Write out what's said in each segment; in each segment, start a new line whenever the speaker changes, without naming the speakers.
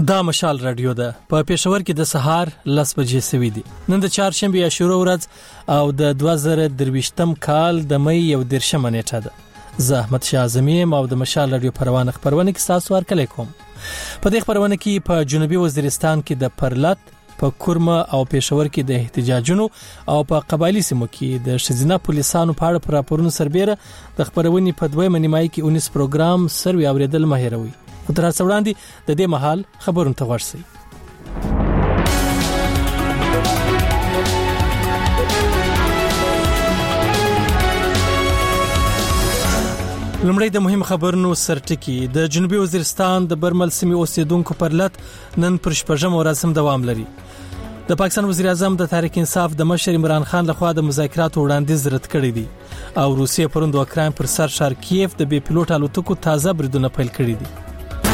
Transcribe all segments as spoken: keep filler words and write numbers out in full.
دا مشال رادیو ده په پېښور کې د سهار لس بجې سوي دي. نن د چهارشنبه شروع ورځ او د دوه زره درویشتم کال د مې یو دیرشمه نیټه ده. زه احمد شاه اعظمي او د مشال رادیو پروانه خبرونه کې تاسو ورکړی کوم. په دې خبرونه کې په جنوبي وزیرستان کې د پرلت، په کورمه او پېښور کې د احتجاجونو او په قبایلی سیمو کې د شزینه پولیسانو په اړه راپورونو سربېره د خبرونې په دویمه نیمایي کې اونیس پروګرام سروي اوریدل مهیروي. خو تر څو وړاندې د دې مهال خبرونه ته ورسئ. لومړی د مهم خبرونو سرټکی. د جنوبي وزیرستان د برمل سیمې اوسیدونکو پرلت نن پر شپږم ورځ هم دوام لري. د پاکستان وزیر اعظم د تحریک انصاف د مشر عمران خان لخوا د مذاکراتو وړاندیز رد کړی دی او روسیې پروند اوکراین پر سر شهر کیف د بي پلوټ الوتکو تازه بریدونه پیل کړی دي.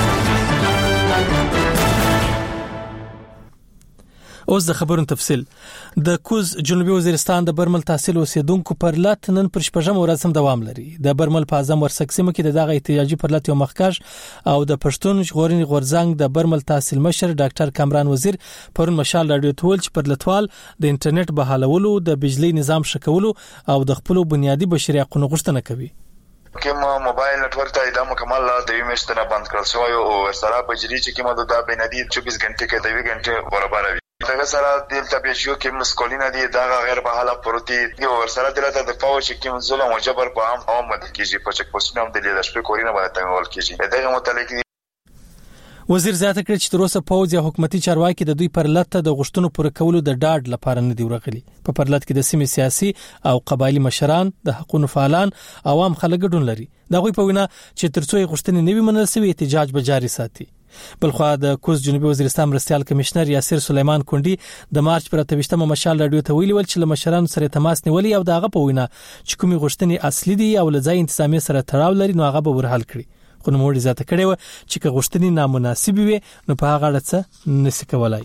اوس د خبرونو تفصیل. د کوز جنوبي وزیرستان د برمل تحصیل اوسیدونکو پرلت نن پر شپږم ورځ هم دوام لري. د برمل په اعظم ورسک سیمه کې د دغه احتجاجي پرلت یو مخکښ او د پښتون ژغورنې غورځنګ د برمل تحصیل مشر ډاکټر کامران وزیر پرون مشال رادیو ته ویل چې پرلتوال د انټرنیټ بحالولو، د بجلی نظام شکولو او د خپل بنیادی بشري حقوقو غوښتنه کوي.
کما موبایل نتورک ته د مکمل د یو میاشتې نه بند کړل شوی او سره بجلی چې کما د بنادي چوبیس غنټې کې د یو غنټې برابر وي. دغه سره د تبعیض کې مسکولینه دي دغه غیر بحاله پروتي یو سره دلته د فوج کې ظلم او جبر په عام عام مد کېږي په چک پوسټونو هم د لیدل کورینه باندې تمول کېږي. دغه متعلق
وزیر زیاته کړ چې تر اوسه پوز یا حکومتي چارواکي د دوی پرلت ته د غشتونو پوره کولو د ډاډ لپاره نه دی ورغلي. په پرلت کې د سیمې سیاسي او قبایلی مشران، د حقوقو فعالان، عوام خلک ګډون لري. دا غوي په وینا چې ترڅو یې غشتنې نوي منل سوي احتجاج به جاري ساتي. بلخوا د کوز جنوبي وزیرستان مرستيال کمشنر یاسر سلیمان کونډي د مارچ پر اتهشتمه مشال رادیو ته ویلي ول چې له مشرانو سره تماس نیولي او دغه په وینا چې کومي غشتنې اصلي دي او لځای انتظامی سره تړاو لري نو هغه به ورحل کړي. خو نو موږ ځاته کړي و چې که غشتنې نامناسب وي نو په هغه اړه څه نسی کولای.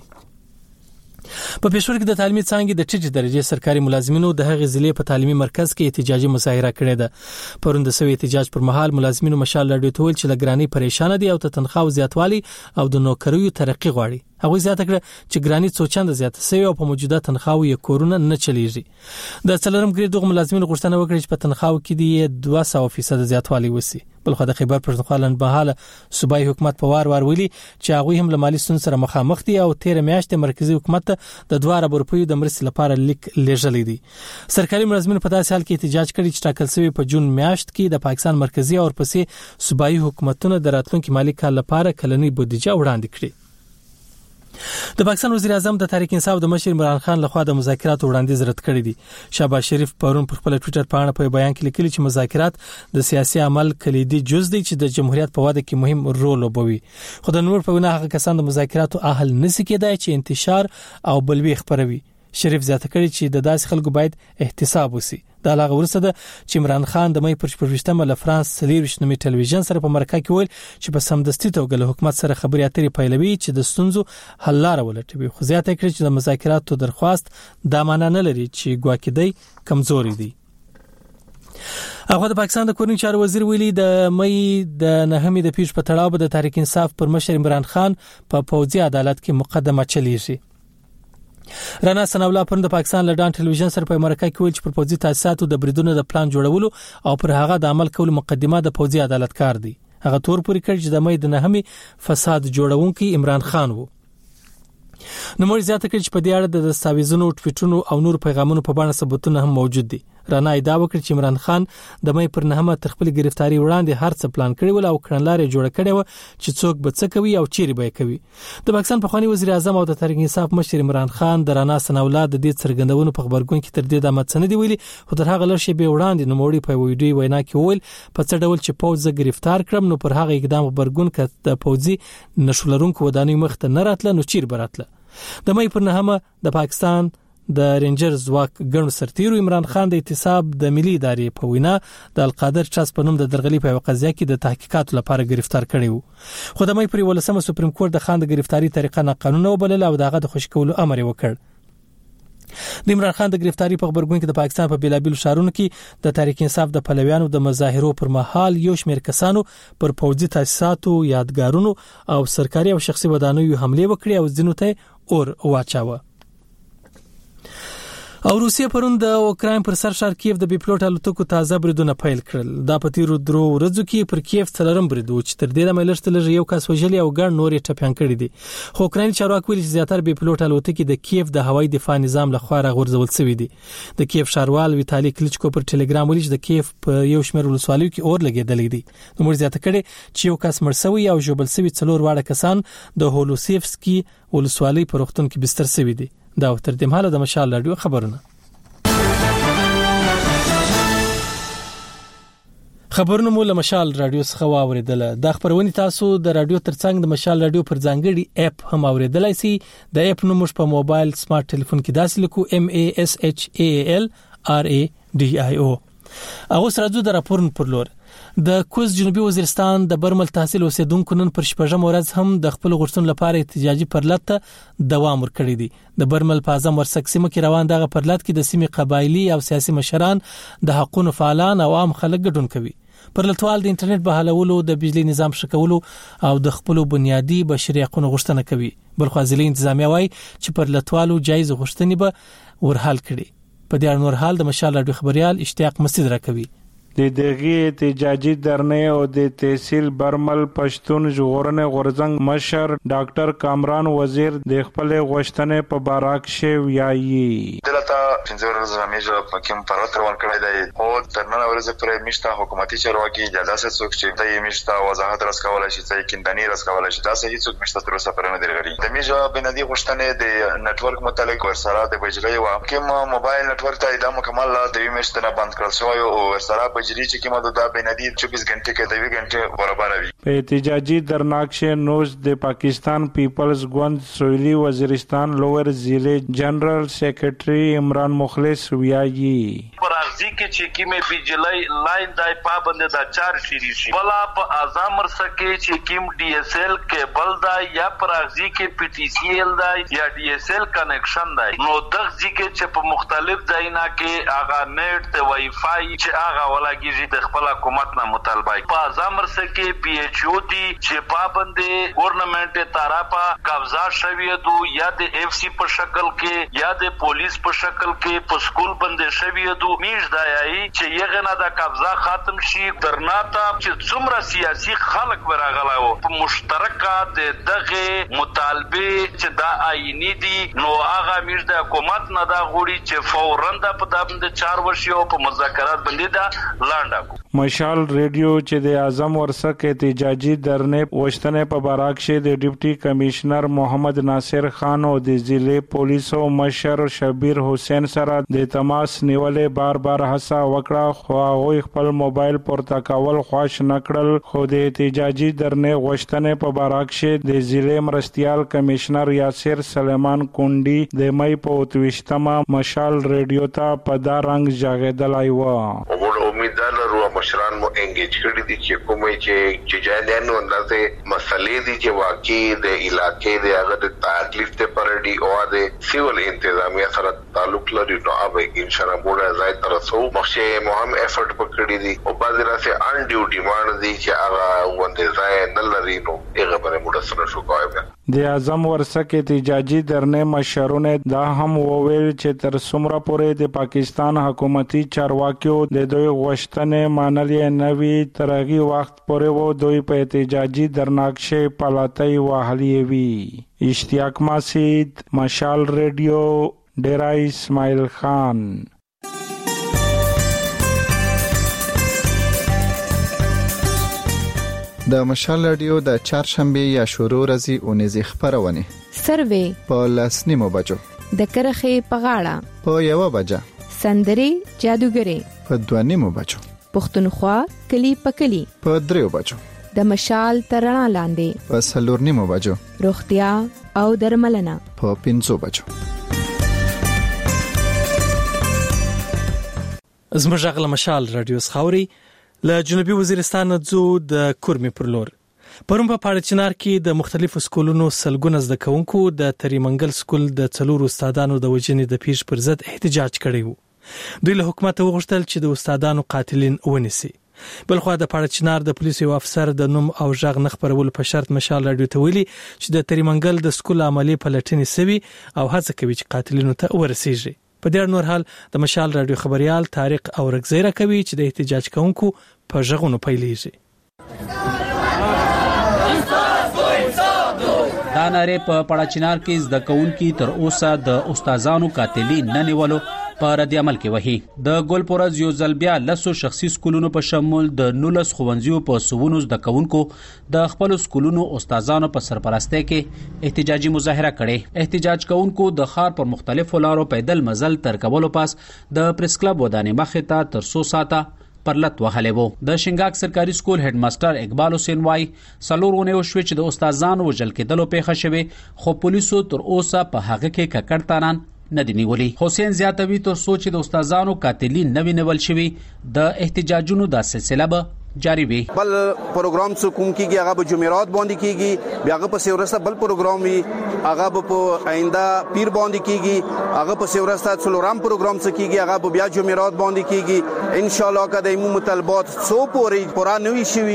په پېښور کې د تعلیمي څانګې د ټیټه درجه سرکاري ملازمینو د هغې ضلع په تعلیمي مرکز کې احتجاجي مظاهره کړې ده. پروند سوي احتجاج پر مهال ملازمینو مشال رادیو ته ویل چې لګرانی پریشان دي او ته تنخواه زیاتوالی او د نوکریو ترقی غواړي. هغه زیاته کړه چې ګرانی څو چنده زیاته سوي او په موجوده تنخواه یې کورونه نه چلیږي. د څلورم ګریډ دغه ملازمینو غوښتنه وکړه چې په تنخواه کې دی دوه سوه فیصد زیاتوالی وسی. بلخو د خیبر پښتونخوا لنډمهاله صوبایي حکومت په وار وار ویلي چې هغه هم له مالی ستونزو سره مخامخ دي او تیر میاشت مرکزی حکومت د دوه ارب روپیو د مرستې لپاره لیک لیږلی دي. سرکاري ملازمینو په داسې حال کې احتجاج کړی چې ټاکل شوی په جون میاشت کې د پاکستان مرکزی او ورپسې صوبایي حکومتونو د راتلونکي مالی کال لپاره کلنۍ بودیجه وړاندې کړي. د پاکستان وزیر اعظم د تحریک انصاف د مشر عمران خان لخوا د مذاکراتو وړاندیز رد کړی دي. شهباز شریف پرون پر خپل ټوئیټر باندې په بیان کې لیکلي چې مذاکرات د سیاسي عمل کلیدي جز دی چې د جمهوریت په واده کې مهم رول لوبوي. خو د نور په وینا هغه کسان د مذاکراتو اهل نسی کېدای چې انتشار او بلوي خبروي. شریف زیاته کړی چې د داسې خلکو باید احتساب وسی. دا لاغه ورسته ده چې عمران خان د مې پر شپږشتمه له فرانس سلیروش نومي ټلویزیون سره په مرکه کې ویل چې په سمدستي توګه له حکومت سره خبرې اترې پیلوي چې د ستونزو حل لاره ولټوي. خو زیاته کړی چې د مذاکراتو درخواست دا معنی نه لري چې ګواکې دی کمزوري دي. هغه د پاکستان د کورنۍ چارو وزیر ویلي د مې د نهمې د پیښ په تړاو به د تحریک انصاف پر مشر عمران خان په پوځي عدالت کې مقدمه چلیږي. رانا سناولا پرون د پاکستان لډان ټلویزیون سره په مرکه کې ویل چې پر پوځي تاسیساتو د بریدونو د پلان جوړولو او پر هغه د عمل کولو مقدمه د پوځي عدالت کار دی. هغه تور پوری کړ چې د مې د نهمې فساد جوړونکي عمران خان وو. نو موږ زیاته کړ چې په دې اړه د دستاویزونو، ټویټونو او نور پیغامونو په باندې ثبوتونه هم موجود دي. رانا ادعا وکړه چې عمران خان د مې پر نهمه تر خپل گرفتاری وړاندې هر څه پلان کړی ول او کړنلارې جوړ کړې و چې څوک به څه کوي او چیرې به کوي. د پاکستان پخوانی وزیر اعظم او د تحریک انصاف مشر عمران خان د رانا سناولا د دې څرګندونو په خبرګون کې تر دې د متسنه دی ویلي. خو تر هغه لږ شی به وړاندې نو موړي په ویډیو وینا کې ویل په څه ډول چې پوځ گرفتار کړم نو پر هغه اقدام خبرګون کړ د پوځي نشولرونکو ودانۍ مخ ته نه راتله نو چیر براتله. د مې پر نهمه د پاکستان د رینجر ځواک ګڼو سرتیرو عمران خان د احتساب د ملي ادارې په وینا د القادر ټرست په نوم د درغلي په قضیه کې د تحقیقاتو لپاره گرفتار کړی وو. خو د مې پر ولسمه سپریم کورت د خان د گرفتاری طریقه نه قانوني وبلل او دغه د خوشکولو امر وکړ. د عمران خان د گرفتاری په خبرګون کې د پاکستان په بیلابیلو ښارونو کې د تحریک انصاف د پلویانو د مظاهرو پر مهال یو شمېر کسانو پر پوځي تاسیساتو، یادګارونو او سرکاري او شخصي ودانیو حمله وکړې او ځینو ته اور واچاوه. او روسیه پرون د اوکراین پر سر ښار کیف د بي پلوټ الوتکو تازه بریدونه پیل کړل. دا په تیرو درو ورځو کې پر کیف څلورم برید و چې تر دې دمه لږ لږ یو کس وژلی او ګڼ نور یې ټپیان کړي دي. خو اوکراین چارواکي ویلي چې زیاتره بي پلوټ الوتکې د کیف د هوایي دفاع نظام لخوا راغورځول شوې دي. د کیف ښاروال ویتالي کلیچکو پر ټلګرام ویلي چې د کیف په یو شمېر ولسوالیو کې اور لګېدلی دی. نو موږ زیاته کړي چې یو کس مړ شوی او ژوبل شوی څلور واړه کسان د هولوسیفسکي ولسوالۍ په روغتون کې بستر شوي دي. دا تر دې مهاله د مشال رادیو خبرونه. خبرونه مو له مشال رادیو څخه واوریدله. د خبرونې تاسو د رادیو ترڅنګ د مشال رادیو پر ځانګړي اپ هم اوریدلای شئ. د اپ نوم په موبایل سمارټ ټلیفون کې داسې لیکو M A S H A L R A D I O. او سره د راپورن پر لور د کوز جنوبي وزیرستان د برمل تحصیل اوسیدونکو نن پر شپږم ورځ هم د خپل غوښتنو لپاره احتجاجي پرلط دوام ورکړی دی. د برمل په اعظم ورسک سیمه کې روان دغه پرلط کې د سیمې قبایلی او سیاسي مشران، د حقوقو فعالان او عام خلک ګډون کوي. پرلطوال د انټرنیټ بحالولو، د بجلی نظام شکولو او د خپل بنیادی بشري حقوقو غوښتنه کوي. بلخو ځلې انتظامیه وايي چې پرلطوالو جایز غوښتنې به ورحال کړي. په دې اړه نور حال د مشال رادیو خبريال اشتیاق مسجد راکوي.
د دغه احتجاجي درنه او د تحصیل برمل پښتون ژغورنې غورځنګ مشر ډاکټر کامران وزیر د خپل غوښتنې په باره کې ویایي.
دلته څنګه ورځ همیشه پکې پروت روان کړی دی او تر نن ورځې پرې مشته حکومتي چارواکي اجازه څوک چې د مشته وضاحت راskawala شي چې کیندنی راskawala شي دا صحیح څوک مشته تر اوسه پرې نه دی لري. د میجا بنادي غوښتنې د نتورک متعلق ورسره د بجلی او کوم موبایل نتورک ته د مکمل د مشته نه بند کړل شوی او ورسره بجلی چې کومه د بنادي چوبیس غنټه کې د وی غنټه برابر وي.
په احتجاجي درناکشه نوز د پاکستان پیپلز ګوند سویلی وزیرستان لوور ضلع جنرال سیکریټري عمران مخلص ویایي.
پرازي کې چې کیمه بجلی لاین دای پابند د چار شری شي بلا په اعظم مرسکه چې کیم ډي اس ال کیبل دا یا پرازي کې پی ټي سی ال دا یا ډي اس ال کنیکشن دا نو دغه ځکه چې په مختلف ځاینا کې اغه نت ته وای فای چې اغه ولاګي د خپل حکومت نه مطالبه په اعظم مرسکه پی ایچ او دی چې پابند ګورنمنت طرفه قبضه شوی دو یا د اف سی په شکل کې یا د پولیس په شکل کې په سکول باندې شوی دو میش دایي چې یغه نه د قبضه ختم شي درناته چې څومره سیاسي خلک ورغلاو په مشترکه د دغه مطالبه چې دا آئینی دي نو هغه میش د حکومت نه دا غوړي چې فورا د په دابند چار ورشي او په مذاکرات باندې دا لاندې.
مشال ریډیو چې د اعظم ورسک احتجاجي درنه وشتنه په باراکشه د ډیپټي کمشنر محمد ناصر خان او د ضلع پولیسو مشر شبیر حسین سره د تماس نیولې بار بار هڅه وکړه خو هغه خپل موبایل پورته کول خوښ نکړل. خو د احتجاجي درنه وشتنه په باراکشه د ضلع مرستيال کمشنر یاسر سلیمان کونډي د مې په توشتما مشال ریډیو ته په دا رنگ ژغېدلای و.
امیدوار لرو مشران مو انګیج کړي دي چې کومې چې چې جانانو اندازه مسلې دي چې واقعي د علاقې د هغه د تکلیف ته پرډي او د سیول انتظامیه سره تعلق لري نو اوبه ان شاء الله موږ ځای تر څو مخشه مهم افورت پکړي دي او بعض راځي ان ډیو ډیماند دي چې هغه وندې ځای نه لري نو هغه باندې موږ سره شو کوو.
د اعظم ورسک احتجاجي درنه مشرونه دا هم وویل چې تر څومره پورې د پاکستان حکومتي چارواکیو د دوی غوښتنې منلې نه وي تر هغه وخت پورې وو دوی په احتجاجي درناکشه پلاتای وهلې وي. اشتیاق مسجد مشال ریډیو ډیرا اسماعیل خان.
د مشال رادیو د چهارشنبه یا شروع ورځې اونیزې خبرونه
سروې
په لسنیمو بجو
د کرخې په غاړه
په یو بجه
سندري جادوګري
په دوانیمو بجو
پښتونخوا کلی په کلی
په دریو بجو
د مشال ترنا لاندې
په سلورنیمو بجو
روغتیا او درملنه
په پنځو بجو.
زموږ غل مشال رادیو خاوري له جنوبي وزیرستان ځو د کورمي پر لور. پرون په پاړچنار کې د مختلفو سکولونو سلګونه زده کوونکو د تریمنګل سکول د څلورو استادانو د وژنې د پیښ پر ضد احتجاج کړی وو. دوی له حکومت وغوښتل چې د استادانو قاتلین ونیسي. بلخو د پاړچنار د پولیسو یو افسر د نوم او ژغ نه خبرولو په شرط مشال راډیو ته ویلي چې د تریمنګل د سکول عملی پلټنې سوي او هڅه کوي چې قاتلینو ته ورسیږي. په دې نور حال د مشال راډیو خبريال طارق اورګزی را کوي چې د احتجاج کوونکو په ژغونو پیلېږي.
دا ناره په پاړچنار کې زده کوونکي تر اوسه د استادانو قاتلین نه نیولو په رد عمل کې وهي. د ګلپورز یو ځل بیا لسو شخصي سکولونو په شمول د نولس ښوونځیو په سوونو زده کوونکو د خپل سکولونو استادانو په سرپرستۍ کې احتجاجي مظاهره کړې. احتجاج کوونکو د ښار پر مختلفو لارو پیدل مزل تر کولو پاس د پریس کلب ودانې مخې ته تر څو ساعته پرلط وهلې وو. د شنګاک سرکاري سکول هډ ماستر اقبال حسین وای سلورونه وشوي چې د استادانو وژل کېدلو پیښه شوه خو پولیسو تر اوسه په هغه کې ککړتانان نه دی نیولي. حسین زیاتوي تر سوچ د استادانو قاتلین نه وینول شوي د احتجاجونو د سلسله به جاری وي.
بل پروګرام څه کوم کیږي هغه به جمعرات باندې کیږي بیا هغه په سیورسته بل پروګرام وي هغه به په آینده پیر باندې کیږي هغه په سیورسته څلورم پروګرام څه کیږي هغه به بیا جمعرات باندې کیږي ان شاء الله کده ایمو مطالبات څو پورې پورا نوي شي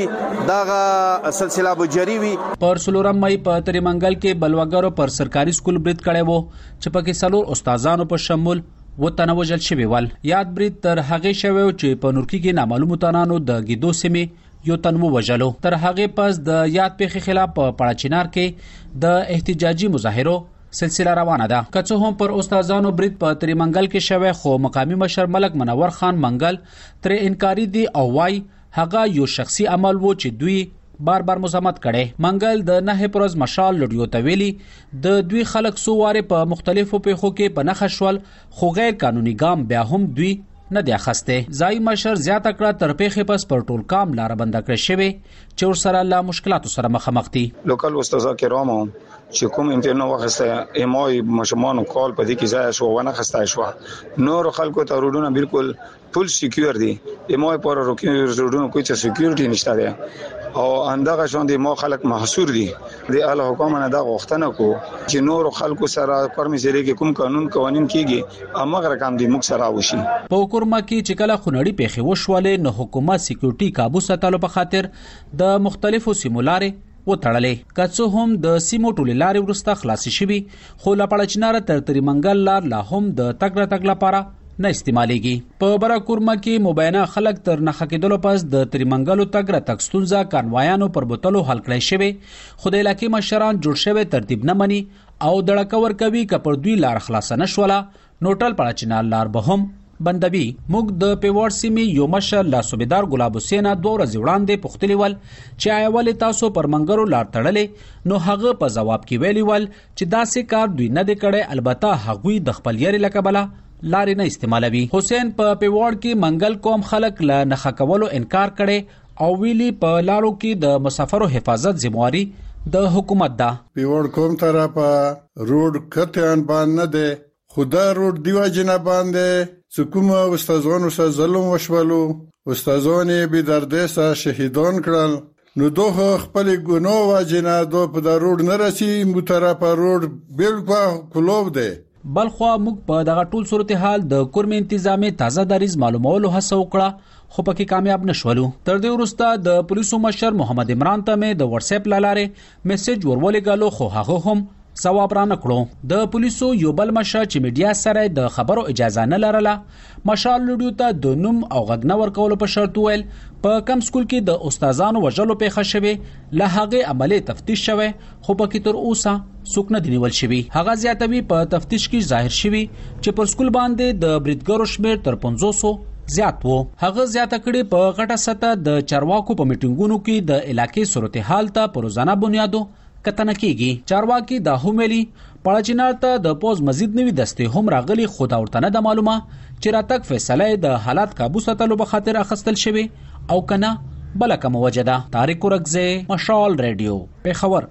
دا سلسله به جاری وي.
پر څلورم مې په تریمنګل کې بلوګرو پر سرکاري سکول برید کړي وو چې پکې څلور استادانو په شمول و تنوجل شوی ول. یاد برید تر هغه شوی چې په نورکی کې نامعلوم تنانو د گیدو سیمې یو تنمو وجلو. تر هغه پس د یاد پیښې خلاف په پاړچنار کې د احتجاجي مظاهرو سلسله روانه ده. که څه هم پر استادانو برید په تریمنګل کې شوی خو مقامی مشر ملک منور خان منګل تر انکاری دی او وای هغه یو شخصي عمل وو چې دوی بار بار مزاحمت کړي. منګل د نه پرز مشال لډیو ته ویلي د دوی خلک سو واره په مختلفو پیښو کې په نخښ شول خو غیر قانوني ګام بیا هم دوی نه دی اخسته. ځای مشر زیاته کړه تر پیښې پس پر ټول کام لار بند کړی شوی چې ور سره لا مشکلات سره مخامخ دي.
لوکل استاد کرامو چې کوم انټرنو وخته ایمای مشمانو کال په دې کې ځای شو ونه خسته شو نور خلکو ته روډونه بالکل فل سکیور دي ایمای پر روډونو کوئی څه سکیورټي نشته ده او اندغه شون دي مو خلک محصور دي د اعلی حکومت نه دا غوښتنه کو چې نور خلکو سره پرمیسری کې کوم قانون قوانين کیږي امغه رقم دي مخ سره وشي.
په کورما کې چې کله خنړی پیښې وشولې نو حکومت سکیورټي قابو ساتلو په خاطر د مختلفو سیمولارې وتړلې. که څه هم د سیمو ټولې لارې ورسته خلاص شوي خو لا پاړچنار تر تریمنګل لار لا هم د تګ را تګ لپاره نه استعمالېږي. په برا کورما کې مبینه خلک تر نه خکېدلو پس د تریمنګلو تګ را تګ ستونزه کانوایانو پر بوتلو حل کړی شوی خو د علاقې مشران جوړ شوی ترتیب نه مني او دړه کور کوي که پر دوی لار خلاص نه شوله نوټل پاړچنار لار به هم بندوي. موږ د پیوړ سیمې یو مشر لا صوبیدار ګلاب حسین دوه ورځې وړاندې پوښتلی ول چې آیا ولې تاسو پر منګرو لار تړلې نو هغه په جواب کې ویلی ول چې داسې کار دوی نه دی کړی البته هغوی د خپل یاري لکبله لارې نه استعمالوي. حسین په پیوړ کې منګل کوم خلک لا نخ کولو انکار کړي او ویلي په لارو کې د مسافرو حفاظت ذمہواری د حکومت ده.
پیوړ کوم طرفه روډ کتهان باندې ده خدا روډ دیوا جنا باندې څکومه استادانو سره ظلم وشولو استادانو به درده سره شهیدان کړل نو دوه خپل ګناه واجنه دوه په روډ نه رسی مو طرفه روډ بالکل کلوب ده.
بلخوا موږ په دغه ټول صورتحال د کورم انتظامی تازه دریز معلومولو هڅه وکړه خو پکې کامیاب نشولو. تر دې وروسته د پولیسو مشر محمد عمران ته مې د واتس اپ لاره میسج ورولېګلو خو هغه هم ثواب را نکړو. د پولیسو یو بل مشر چې میډیا سره د خبرو اجازه نه لرله مشال لډیو ته د نوم او غږ نه ورکولو په شرط ویل په کم سکول کې د استادانو وژلو پیښه شوه له هغه عملی تفتیش شوه خو پکې تر اوسه څوک نه دی نیول شوی. هغه زیاتوي په تفتیش کې ظاهر شوی چې پر سکول باندې د بریدګرو شمیر تر پنځوس سوه زیات وو. هغه زیاته کړي په غټه سطح د چارواکو په میټینګونو کې د علاقې صورتحال ته په روزانه بنیادو کتنه کیږي. چارواکي دا هملی پاړچنار ته د پوز مزید نوی دستې هم راغلي خو دا ورته نه د معلومه چې راتک فیصله د حالات قابو ساتلو په خاطر اخستل شوی او کنه بل کوم وجه ده. طارق اورګزی مشال رادیو پیښور.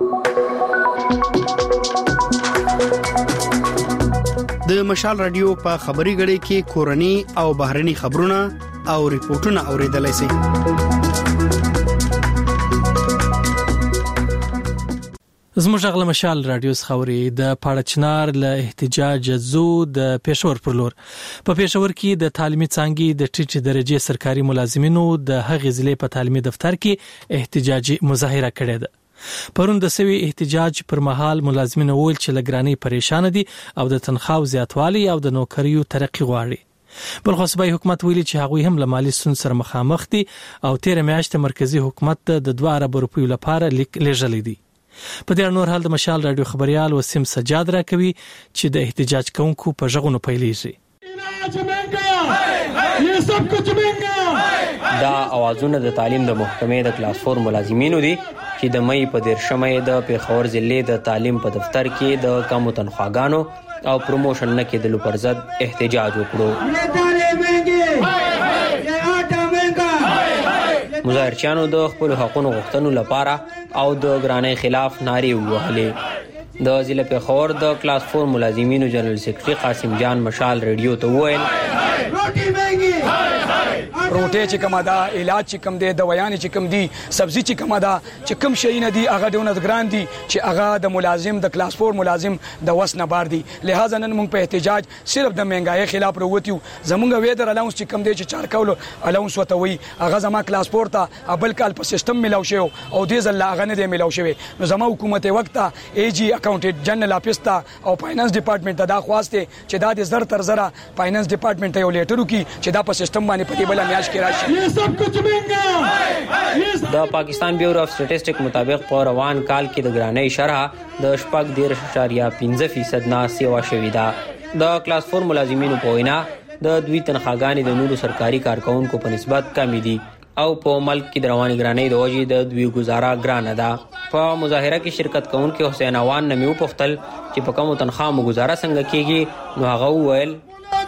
د مشال رادیو په خبري غړي کې کورني او بهرني خبرونه او ریپورتونه اوریدلای شئ.
زموږ غل مشال رادیو خوري د پاړچنار له احتجاج زو د پېښور پر لور په پېښور کې د تعلیمي څانګې د ټیټ درجه سرکاري ملازمینو د هغې ضلع په تعلیمي دفتر کې احتجاجي مظاهره کړې ده. پرون د سوي احتجاج پر مهال ملازمین وویل چې لګرانی پریشان دي او د تنخواو زیاتوالی او د نوکریو ترقی غواړي. بل خو صوبایي حکومت ویلي چې هغوی هم له مالي ستونزو سره مخامخ دي او تیر میاشت مرکزی حکومت د دوه ارب روپیو لپاره لیک لېږلی دی. په دې نور حال د مشال رادیو خبريال وسیم سجاد راکوي چې د احتجاج کوونکو په ژغونو پیلېږي.
دا اوازونه د تعلیم د محکمې د کلاس فور ملازمینو دي چې د مې په دیرشمې د پیښور ضلع د تعلیم په دفتر کې د کم تنخواګانو او پروموشن نه کېدلو پر ضد احتجاج وکړو. مظاهرچیانو د خپل حقوقو غوښتنو لپاره او د ګرانۍ خلاف نارې ووهلې. د ضلع پیښور د کلاس فور ملازمینو جنرال سیکریټري قاسم جان مشال ریډیو ته وویل
روټي چې کومه دا علاج چې کوم دی دوايان چې کوم دي سبزي چې کومه دا چې کوم شي نه دي هغه دونه ګران دي چې هغه د ملازم د کلاس فور ملازم د وس نه بار دي. لہذا نن موږ په احتجاج صرف د مهنګای خلاف وروتیو. زمونږ ویدر الاونس چې کوم دی چې چار کولو الاونس وته وي هغه زما کلاس فور ته ابل کال په سیستم ملاو شو او دې ځل هغه نه دی ملاو شوی. نو زما حکومت وخت ای جی اکاونټنټ جنرال اپیس ته او فاینانس ډپارټمنټ ته دا خواسته چې دا د زر تر زره فاینانس ډپارټمنټ ته یو لیټر وکي چې دا په سیستم باندې پدې بل میاش کې راشي.
د پاکستان بیورو اف سټټیسټک مطابق په روان کال کې د ګرانۍ شرح د شپږ دیرش اشاریه پنځه فیصد نه سیوا شوې ده. د کلاس فور ملازمینو په وینا د دوی تنخواګانې د نورو سرکاري کارکونکو په نسبت کمې دي او په ملک کې د رواني ګرانۍ د وجې د دوی گزاره ګرانه ده. په مظاهره کې شرکت کوونکو حسین اوان نمو پختل چې په کوم تنخوا مو گزاره څنګه کیږي نو هغه وویل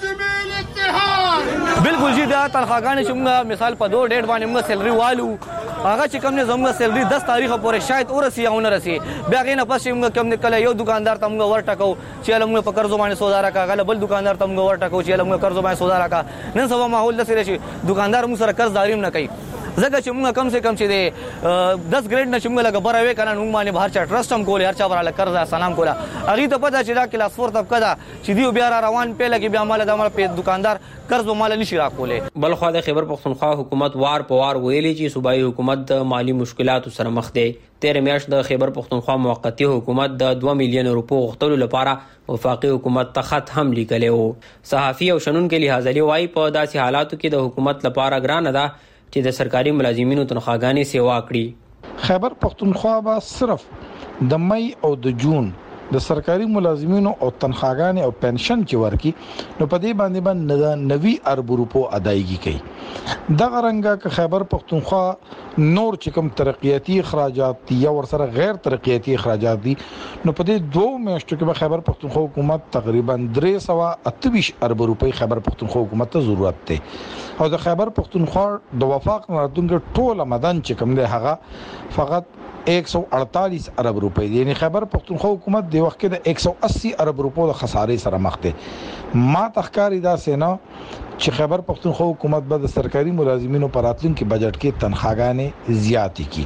بالکل جی دا تنخواګانې چې موږ مثال په دوه ډیټ باندې موږ سیلري والو هغه چې کوم نه زموږ سیلري دس تاریخ پورې شاید ورسی او نه رسی بیا غینه پس موږ کوم کله یو دکاندار ته موږ ورټکو چې موږ په قرض باندې سودا راکا غل بل دکاندار ته موږ ورټکو چې موږ قرض باندې سودا راکا. نن سبا ماحول د سره شي دکاندار موږ سره قرض داریم نه کوي زګه چې موږ کم سے کم چې دی دس ګریډ نه چې موږ لګ بروي کنه موږ باندې بهر چا ټرست هم کول هر چا براله قرض سلام کولا اغه ته پته چې دا کلاس فور طبقه دا چې دی بیا روان پیله کې بیا مال د مال په دکاندار قرض مال نشي راکولې.
بل خو د خیبر پختونخوا حکومت وار په وار ویلي چې صوبایي حکومت د مالی مشکلاتو سره مخ دی. تیر میاشت د خیبر پختونخوا موقتی حکومت د دوه میلیون روپو غوښتلو لپاره وفاقي حکومت ته خط هم لیکلی و. صحافي او شنونکو لحاظلی وایي په داسې حالاتو کې د حکومت لپاره ګرانه ده چې د سرکاري ملازمینو تنخواګانې سیوا کړي.
خیبر پختونخوا به صرف د مې او د جون د سرکاري ملازمینو او تنخواګانې او پنشن چې ورکی نو په دې باندې باندې نوي ارب روپو ادایګي کوي. دغه رنګه که خیبر پختونخوا نور چې کوم ترقیاتی اخراجات دي یا ورسره غیر ترقیاتی اخراجات دي نو په دې دوه میاشتو کې به خیبر پختونخوا حکومت تقریبا درې سوه اته ویشت ارب روپۍ خیبر پختونخوا حکومت ته ضرورت دی. او د خیبر پختونخوا د وفاق راتلونکي ټول مدن چې کوم دی هغه فقط एक सौ अड़तालीस अरब रुपए दी. यानी खैबर पख्तूनख्वा हुकूमत दे वक्त के एक सौ अस्सी अरब रुपए द खसारे सर मखते मा तहकार इदा से ना چې خیبر پختونخوا حکومت به د سرکاري ملازمینو پر راتلونکي بجټ کې تنخواګانې زیاتې کړي.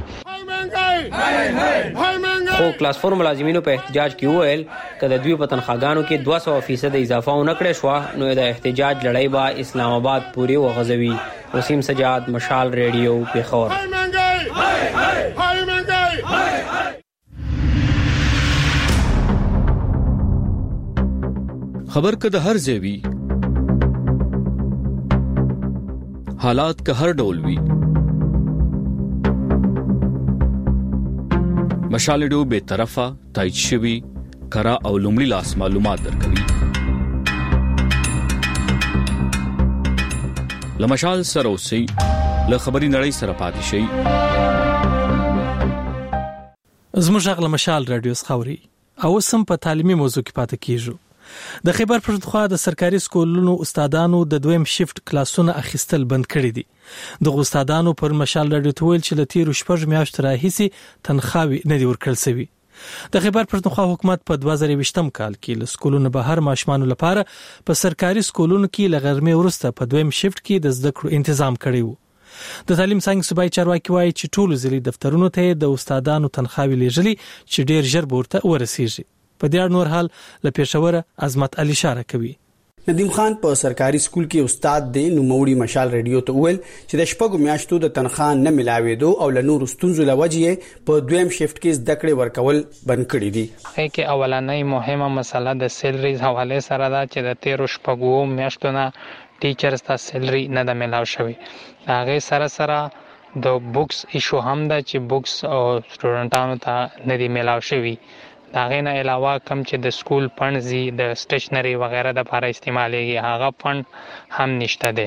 خو کلاس فور ملازمینو په احتجاج کې وویل کله دوی په تنخواګانو کې دوه سوه فیصد اضافه ونه کړې شو نو د احتجاج لړۍ به اسلام آباد پورې وغځوي. وسیم سجاد مشال ریډیو پیښور.
خبر که د هر ځای وي حالات که هر ډول وي مشال ډو به طرفه تایید شوی کرا او لومړی لاس معلومات درکوي. لمشال سره اوسئ له خبري نړۍ سره پاتې شئ.
زموږ غل مشال رادیو خوري او سم په تعلیمي موضوع کې پاتې کیږو. د خیبر پختونخوا د سرکاري سکولونو استادانو د دویم شیفت کلاسونه اخیستل بند کړي دي. د استادانو پر مشال رادیو تویل چې د تیر شپږ میاشتې راهیسي تنخواوي نه دی ورکړل شوی. د خیبر پختونخوا حکومت په دوه زره یوویشتم کال کې له سکولونو بهر ماشومانو لپاره په سرکاري سکولونو کې لغرمه ورسته په دویم شیفت کې د زده کړو تنظیم کړی وو. د تعلیم څنګه صوبایي چارواکي وایي چې ټول ځلي دفترونو ته د استادانو تنخواوي لېږلي چې ډیر ژر ورته ورسیږي. په دې اړه نور حال له پېښوره عظمت علي اشاره کوي.
ندیم خان په سرکاري سکول کې استاد دی. نو موري مشال ریډیو ته ویل چې د شپږو میاشتو د تنخواه نه ملاوېدو او له نورو ستونزو له وجې په دویم شیفت کې زده کړې ورکول بند کړي دي.
هغه کې اولنۍ مهمه مسله د سیلریز حواله سره ده چې د تیرو شپږو میاشتو نه ټیچرز ته سیلری نه ده ملاو شوی. هغه سره سره د بوکس ایشو هم ده چې بوکس او سټوډنټانو ته نه دی ملاو شوی. دا غینه علاوه کم چې د سکول فند زی د سټیشنری وغیرہ د لپاره استعمالېږي هغه فند هم نشته دی.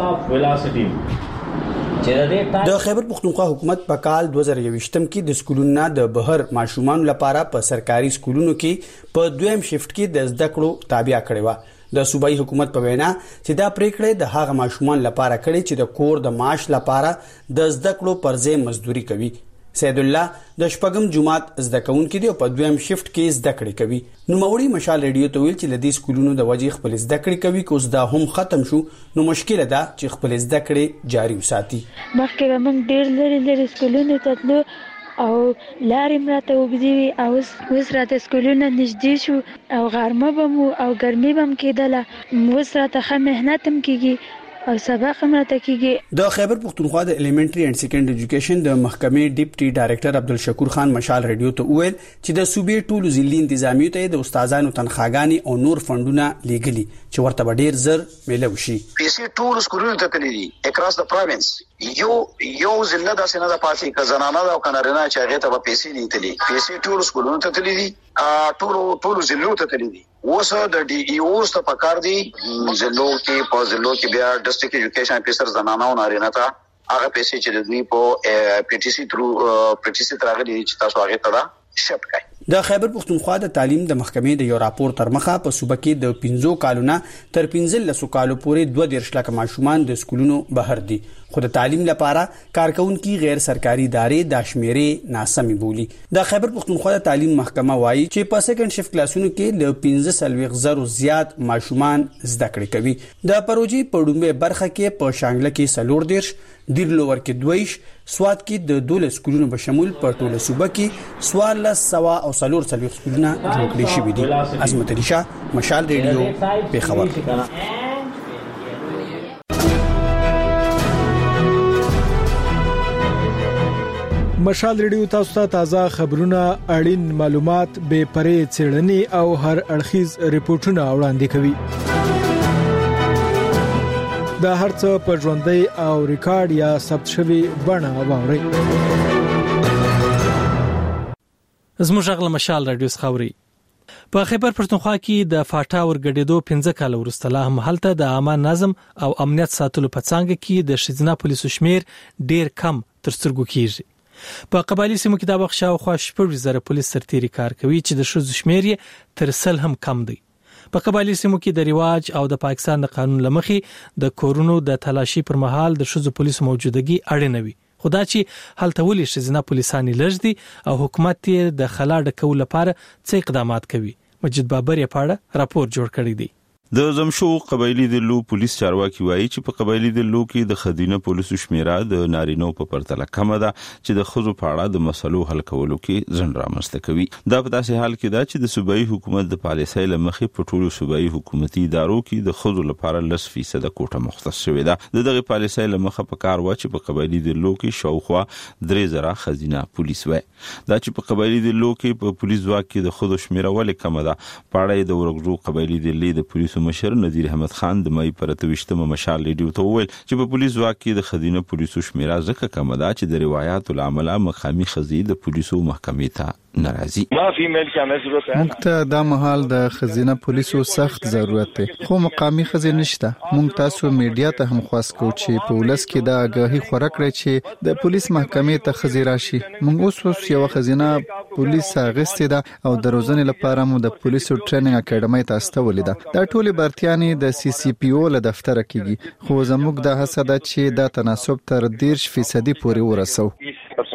د خیبر پختونخوا حکومت په کال دوه زره یوویشتم کې د سکولونو د بهر ماشومان لپاره په سرکاري سکولونو کې په دویم شیفت کې د زده کړو تابع کړی و. د صوبایي حکومت په وینا چې دا پریکړه د هغه ماشومان لپاره کړي چې د کور د معاش لپاره د زده کړو پرځې مزدوري کوي. سید الله د شپږم جماعت زده کوونکي دی او په دویم شیفت کې زده کړې کوي. نو موري مشال ریډیو ته ویل چې لدی سکولونو د وجې خپل زده کړې کوي که اوس دا هم ختم شو نو مشکل ده چې خپل زده کړې جاری وساتي.
مخکې موږ ډېر لري لري سکولونو ته تلو او لارې مراته وګدي او اوس راته سکولونه نږدې شو او غرمه به مو او ګرمي به هم کېدله. اوس راته ښه محنت هم کېږي او سبق هم راته کېږي.
د خیبر پختونخوا د الیمنټري اینڈ سیکنډ ایجوکیشن د محکمې ډیپټي ډایریکټر عبدالشکور خان مشال ریډیو ته ویل چې د صوبې ټولو ضلعي انتظامیو ته د استادانو تنخواګانې او نور فندونه لیږلي چې ورته ډیر زر میلاو شي.
پیسې ټول سکولونو ته تللي اکراس د پروینس یو یو ضلع د سینه د پاتې ک زنانه او کنارینه چې هغه ته پیسې نه تللي. پیسې ټول سکولونو ته تللي ټول ټول ضلعو ته تللي. اوس د ډي ای اوس ته پکار دي ضلعو کې په ضلعو کې بیا ډسټریکټ ایجوکیشن افیسر زنانه او نارینه ته هغه پیسې چې د دوی په پی ټی سی ترو پی ټی سی ترغلي چې تاسو هغه ته شپ کوي.
د خیبر پختونخوا د تعلیم د محکمې د یو راپور تر مخه په صوبه کې د پنځو کالونو تر پنځلسو کالو پورې دوه دیرش لک ماشومان د سکولونو بهر دي خو د تعلیم لپاره کارکونکو غیر سرکاري ادارې د شمیرې ناسمي بولی. د خیبر پختونخوا د تعلیم محکمه وایي چې په سیکنډ شیفت کلاسونو کې ل پنځه سلويخ زرو زیات ماشومان زده کړې کوي. د پروژې په ډومبه برخه کې په شانګله کې سلور دیرش، ډیرلور کې دویش، سواد کې د دولس سکولونو په شمول په ټوله صوبه کې سوال سوا او سلور سلويخ سکولونه جوړ کړي شوي دي. عظمت علي شاه، مشال ریډیو، پیښور.
مشال ریډیو تاسو ته تازه خبرونه، اړین معلومات، بې پرې څېړنې او هر اړخیز ریپورتونه وړاندې کوي. دا هرڅه په ژوندۍ او ریکارډ یا ثبت شوی بڼه واورئ.
زموږ غږ مشال رادیو خاوري. په خیبر پښتونخوا کې د فاټا ورګډېدو پنځه کال وروسته لا هم هلته د عامه نظم او امنیت ساتلو په څنګه کې د شذنا پولیسو شمیر ډیر کم تر سترګو کیږي. په قبایلی سیمو کې د بخښاو خو شپږ زره پولیس سرتيري کار کوي چې د شذ شمیر تر سل هم کم دی. په قبایلی سیمو کې د ریواج او د پاکستان د قانون لمخې د کورونو د تلاشي پر مهال د شذ پولیسو موجودګي اړینه وي. خدا چې هلته ولې شذنا پولیسانی لږ دي او حکومت یې د خلا ډکول لپاره څه اقدامات کوي. مجید بابر یې پاړه راپور جوړ کړی دی.
د زمشو قبایلی د لو پولیس چارواکي وایي چې په قبایلی د لو کې د خدینه پولیسو شمیره د نارینو په پرتله کم ده چې د خزو په اړه د مسلو حل کولو کې ځن رامنځته کوي. دا په داسې حال کې ده چې د صوبایي حکومت د پالیسۍ لمخې په ټولو صوبایي حکومتي ادارو کې د خزو لپاره لس فیصد کوټه مختص شوې ده. د دغه پالیسۍ لمخه په کار و چې په قبایلی د لو کې شاوخوا درې زره خزینه پولیس وای. دا چې په قبایلی د لو کې په پولیس ځواک کې د خزو شمیره ولې کم ده پاړې د ورغړو قبایلی د لید پولیسو مشر نذیر احمد خان د مې پر اتوشتمه مشال ریډیو ته وویل چې په پولیس ځواک کې د خدینه پولیسو شمیره ځکه کم ده چې د روایتو العمله مقامي خزي د پولیسو محکمې ته ناراضي.
موږ ته دا مهال د خزینه پولیسو سخت ضرورت دی خو مقامي خزي نشته. موږ تاسو میډیا ته هم خواست کوو چې په ولس کې دا آگاهي خورا کړی چې د پولیس محکمې ته خزي راشي. موږ اوس اوس یو خزینه پولیس اغستې ده او د روزنې لپاره مو د پولیسو ټریننګ اکیډمي ته استولې ده. دا ټولې برتیانې د سی سی پی او له دفتر کېږي خو زموږ د هڅه ده چې دا تناسب تر دیرش فیصدي پورې ورسو.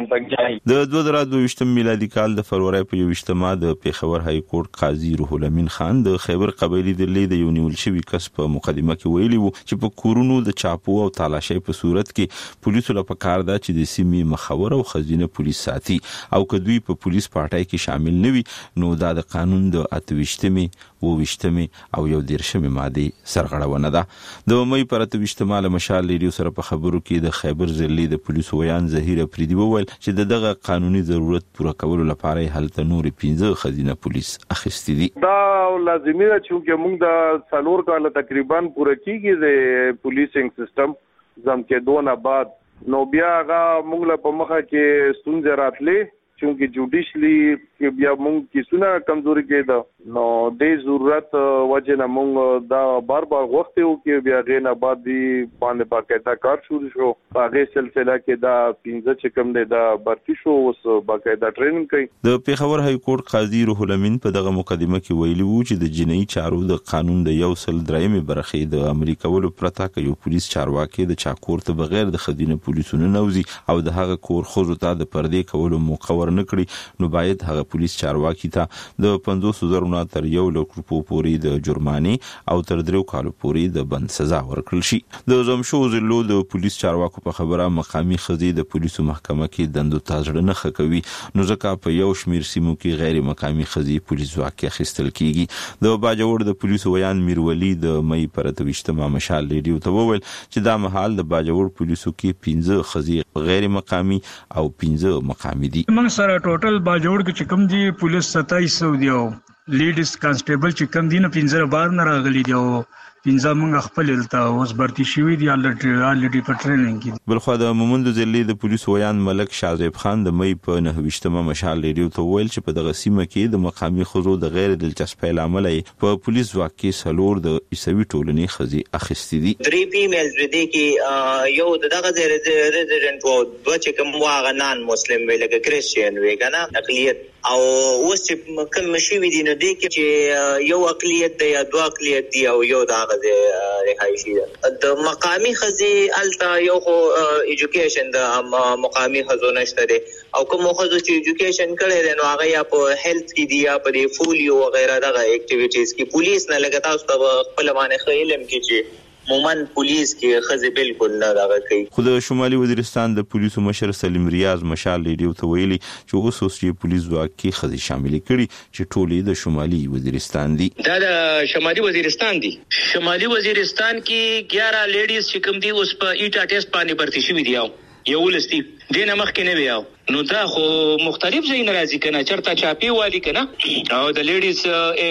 तक जाए
د دوه زره دوه ویشتم میلادي کال د فروری په یوشتمه د پیښور های کورټ قاضي روح الامین خان د خیبر قبایلی د لید یو نیول شوی کس په مقدمه کې ویلي وو چې په کورونو د چاپو او تالاشۍ په صورت کې پولیسو لپاره کار ده چې د سیمې مخاور او خزینه پولیس ساتي او کدوې په پولیس پارټای کې شامل نوي نو دا د قانون د اتويشتمه و وشتمه او یو دیرشمه ماده سرغړونه ده. د مې پر اتويشتمه له مشال لیډیو سره په خبرو کې د خیبر ضلع د پولیسو ویان زهیر افریدي وویل چې دغه قانوني ضرورت پوره کولو لپاره هلته نور پنځه خزینه پولیس اخیستي دي.
دا لازمي ده چې موږ د څلور کال تقریبا پوره کیږي د پولیسینګ سیستم زم کې دونه بعد نو بیا هغه موږ له په مخه کې ستونزې راتلې چونکه جوډیشلی کې بیا موږ کیسونه کمزوري کېده نو د ضرورت وجه نه موږ دا بار بار وخت یو کې بیا غینه بعد دی باندې باقاعده کار شروع شو په هغه سلسله کې دا پنځه چې کوم دی دا برتی شو اوس باقاعده ټریننګ کوي.
د پیښور های کورټ قاضي روح الامین په دغه مقدمه کې ویلي وو چې د جنایي چارو د قانون د یو سل درېمه برخې د امریکا ولو پرتا کې یو پولیس چارواکي د چاکور ته بغیر د خدینه پولیسونو نوزي او د هغه کور خوځو ته د پردې کولو موقع نکړي نو باید هغه پولیس چارواکي ته د پنځوس زره نه تر یو لک روپو پورې د جرمانې او تر درو کالو پورې د بند سزا ورکړل شي. د زمشو ضلع د پولیس چارواکو په خبره مقامی خزي د پولیسو محکمه کې دندو تاجړه نه خکوي نو ځکه په یو شمیر سیمو کې غیر مقامی خزي پولیس واکه خستل کیږي. د باجوړ د پولیسو ویان میرولی د مې پر اتويشتمه مشال لیډیو ته وویل چې دا مهال د باجوړ پولیسو کې پنځه خزي غیر مقامی او پنځه مقامی دي.
سره ټوټل باجوړ کې چې کوم دی پولیس ستایس سو دی او لیډیز کانسټیبل چې کوم دی نه پنځه بار نه راغلي دی او پنځه موږ خپل الته اوس برتی شوی دی الټی په ټریننګ کې.
بلخو د مومند ضلع د پولیس ویان ملک شازیب خان د مې په نه وشتمه مشال لیډیو ته ویل چې په دغه سیمه کې د مقامی خزو د غیر دلچسپۍ لامل په پولیس واکي سلور د عیسوي ټولنې خزي اخیستي دي.
درې فیمیلز د دې کې یو دغه ریزیډنټ وو دوه چې کوم واغ نان مسلم وی لکه کریسچین وی کنه اقلیت او اوس چې کوم شوی دي نو دې کې چې یو اقلیت دی یا دوه اقلیت دی او یو دا د رهایشي د مقامی خزي التا یو خو ایجوکیشن د مقامی خزو نشته دي او کوم خزو چې ایجوکیشن کړي دي نو هغه یا په هیلث کې دی یا په فولیو وغیرہ دغه اکټیویټیز کې پولیس نه لګتا او خپل باندې خیلم کې چې مومن پولیس کې خزي بالکل نه دغه کوي.
خو د شمالي وزیرستان د پولیسو مشر سلیم ریاض مشال لیډیو ته ویلي چې اوس اوس چې پولیس واکي خزي شامل کړي چې ټولې د شمالي وزیرستان دي.
دا د شمالي وزیرستان دي. شمالي وزیرستان کې اګیارہ لیډیز چې کوم دي اوس په ایټا ټیسټ باندې برتي شوي دي او یو لستی دینه مخ کې نه ویاو نو دا خو مختلف ځای ناراضي کنه چرته چاپی والی کنه او د لیډیز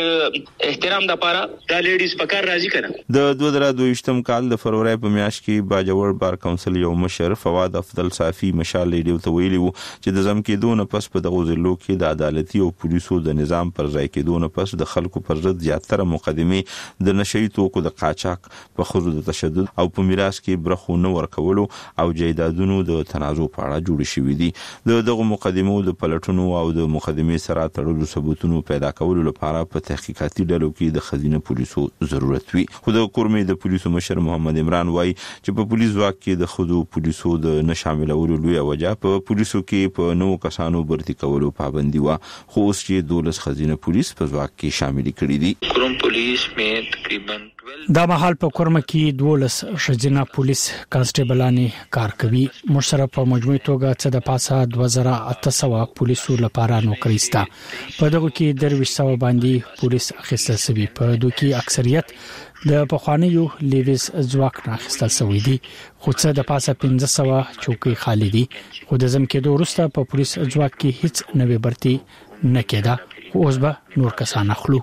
احترام د پاره د لیډیز پکار راضي کنه.
د دوه زره دوه ویشتم کال د فروری په میاشت کې باجوړ بار کونسل یو مشر فواد افضل صافي مشال لیډیو ته ویلي وو چې د زم کې دونه پس په دغه ضلع کې د عدالتي او پولیسو د نظام پر ځای کې دونه پس د خلکو پر ضد زیاتره مقدمه د نشئی توکو د قاچاق په خزو د تشدد او په میراث کې برخو نه ورکولو او جایدادونو د تنازع په اړه جوړ شوې دي. د دغه مقدمو د پلټونو او د مقدمې سره تړلو ثبوتونو پیدا کولو لپاره په تحقیقاتي ډلو کې د خزینه پولیسو ضرورت وي. خو د کورمې د پولیسو مشر محمد عمران وایي چې په پولیس واک کې د خودو پولیسو د نشاملولو لوی وجه په پولیسو کې په نو کسانو برتي کولو پابندي و خو اوس چې دولس خزینه پولیس په واک کې شامل کړي دي.
کورم پولیس مې تقریبا
دا مهال په کورمه کې دولس شجنا پولیس کانسټیبلانې کار کوي. مشرف په مجموعي توګه څه د پاسه دوه زره اته سوه پولیسو لپاره نوکری ستا په دغه کې درویش سو باندې پولیس اخیستل شوی. په دوی کې اکثریت د پخوانیو لیویز ځواک نه اخیستل شوی دي خو څه د پاسه پنځه سوه چوکۍ خالی دي. خو د زم کې وروسته په پولیس ځواک کې هیڅ نوې برتي نه کېده خو اوس به نور کسان اخلو.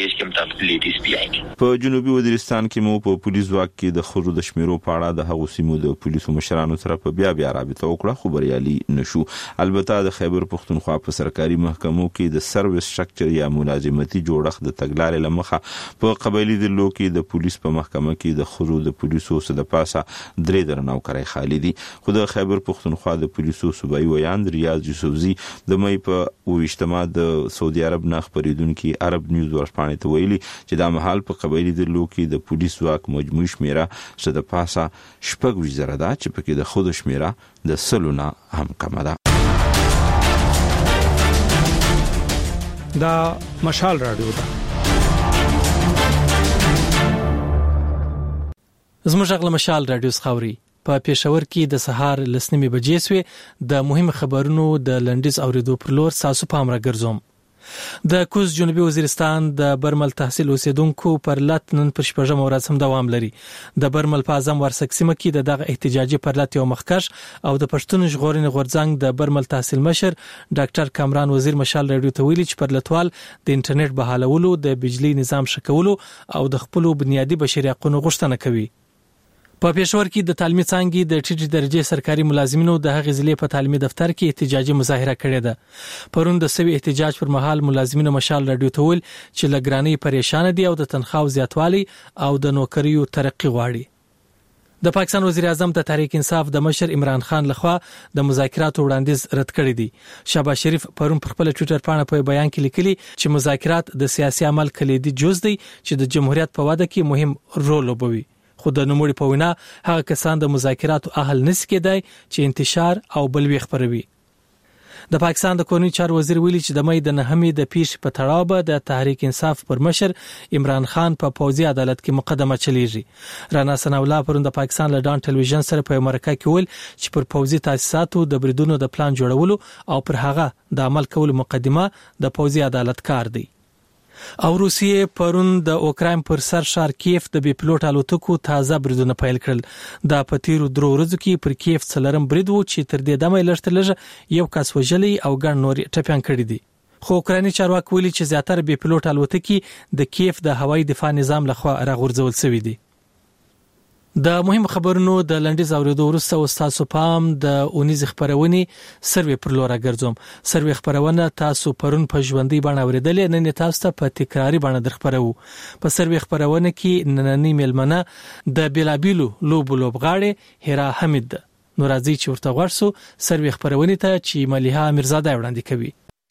په جنوبي وزیرستان کې مو په پولیس واک کې د خزو د شمیرو په اړه د هغو سیمو د پولیسو مشرانو سره په بیا بیا رابطه وکړه خو بریالي نشو. البته د خیبر پښتونخوا په سرکاري محکمو کې د سرویس سټرکچر یا ملازمتي جوړښت د تګلارې لمخه په قبایلی ضلعو کې د پولیس په محکمه کې د خزو د پولیسو سره پاسه درې درناوکرای خالي دي. خو د خیبر پښتونخوا د پولیسو صوبایي ویان ریاض یوسفزي د مې په ویشتمه د سعودي عرب نه خبرېدونکو عرب نیوز ورسپانې ته ویلي چې دا مهال په قبایلی ضلعو کې د پولیس واک مجموعي شمیره څه د پاسه شپږ وزره ده چې پکې د خود شمیره د سلونه هم کم ده.
دا مشال رادیو ده.
زموږ غږ مشال رادیو خاوري په پېښور کې د سهار لسنیمه بجې سوې د مهم خبرونو د لنډیز اوریدو پر لور ساسو پام را ګرځوم. د کوز جنوبي وزیرستان د برمل تحصیل اوسیدونکو پر لات نن پر شپږم ورځ هم دوام لري. د برمل په اعظم ورسک سیمه کې د دغه احتجاجي پر لات یو مخکش او د پښتون ژغورنې غورځنګ د برمل تحصیل مشر ډاکټر کامران وزیر مشال رادیو ته ویلي چې پر لاتوال د انټرنیټ بحالولو د بجلی نظام شکولو او د خپل بنیادی بشري حقوقو غوښتنه کوي. په پېښور کې د تعلیمي څانګې د ټیټې درجه سرکاري ملازمینو د هغې ضلع په تعلیمي دفتر کې احتجاجي مظاهره کړې ده. پرون د سوي احتجاج پر مهال ملازمینو مشال رادیو ته ویل چې لګرانی پریشان دي او د تنخواو زیاتوالی او د نوکریو ترقی غواړي. د پاکستان وزیر اعظم د تحریک انصاف د مشر عمران خان لخوا د مذاکراتو وړاندیز رد کړی دی. شهباز شریف پرون پر خپل ټوئیټر باندې په بیان کې لیکلي چې مذاکرات د سیاسي عمل کلیدي جز دی چې د جمهوریت په وده کې مهم رول لوبوي. خو د نوموړي په وینا هغه کسان د مذاکراتو اهل نشي کېدای چې انتشار او بلوي خبروي. د پاکستان د کورنۍ چارو وزیر ویلي چې د مې د نهمې د پیښ په تړاو به د تحریک انصاف پر مشر عمران خان په پوځي عدالت کې مقدمه چلیږي. رانا ثنا الله پرون د پاکستان لډان ټلویزیون سره په مرکه کې ویل چې پر پوځي تاسیساتو د بریدونو د پلان جوړولو او پر هغه د عمل کولو مقدمه د پوځي عدالت کار دی. او روسیې پرون د اوکراین پر سر شهر کیف د بي پلوټ الوتکو تازه بریدونه پیل کړل. د پتیرو درو ورځو کې پر کیف څلرم برید وو چې تر دې دمه لږ لږ یو کس وژلی او ګڼ نور ټپيان کړي دي. خو اوکرایني چارواکي ویلي چې زیاتره بي پلوټ الوتکې د کیف د هوایي دفاع نظام لخوا راغورځول شوې دي. د مهم خبرونو د لنډیز اوریدو وروسته استاد سپام د اونیز خبرونه سروي پر لور ګرځوم. سروي خبرونه تاسو پرون په ژوندۍ باندې اوریدلې، نن تاسو ته په تکراری باندې درخبرو. په سروي خبرونه کې نننی ملمنه د بلابیلو لوب لوبغاړي هرا حمید نو راځي چې ورته ورسو سروي خبرونه ته چې مليحه امیرزاده وړاندې کوي.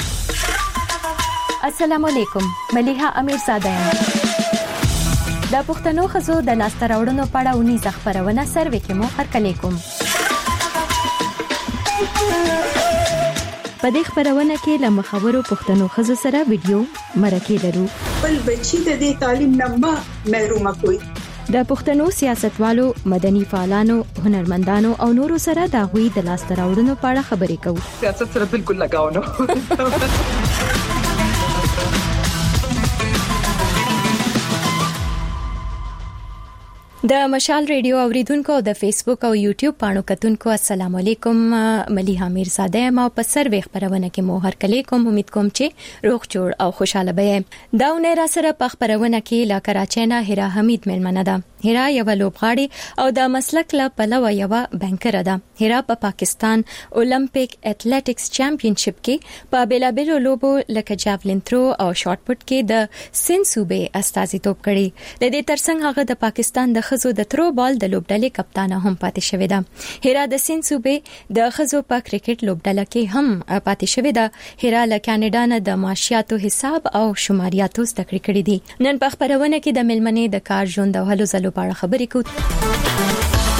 السلام علیکم، مليحه امیرزاده یم. د پښتنو خزو د لاسته راوړنو په اړه ونی خبرونه سروي کې مو هرکلی کوم. په دې خبرونه کې له مخورو پښتنو خزو سره ویډیو مرکه لرو.
بل بچی د دې تعلیم نه محروم کوي.
د پښتنو سیاستوالو، مدني فعالانو، هنرمندانو او نورو سره د غوي د لاسته راوړنو په اړه خبرې کوو.
سیاست سره بالکل لگاو نه.
د مشال ریډیو اوریدونکو د فیسبوک او یوټیوب پاڼو کتونکو السلام علیکم. مليحه امیرزاده ما په سروي خبرونه کې مو هرکلی کوم. امید کوم چې روغ جوړ او خوشاله به. دا ونه را سره په خبرونه کې لا کراچۍ نه هرا حمید ملمنه ده. هرا یو لوبغاړي او د مسلک لا پلوه یو بانکر ده. هرا په پا پاکستان اولمپیک اتلټکس چمپionship کې په بیلابلو لوبو لکه جاولین ترو او شارټ پټ کې د سند صوبې استازیتوب کړي. د دې ترڅنګ هغه د پاکستان د خزو د ترو بال د لوبډلې کپتان هم پاتې شوې ده. هرا د سند صوبې د خزو په کرکټ لوبډله کې هم پاتې شوې ده. هرا له کاناډا نه د معاشياتو حساب او شماریاتو زده کړې کړې دي. نن په خبرونه کې د ملمنې د کار ژوند او هلو ځلو په اړه خبرې کوو.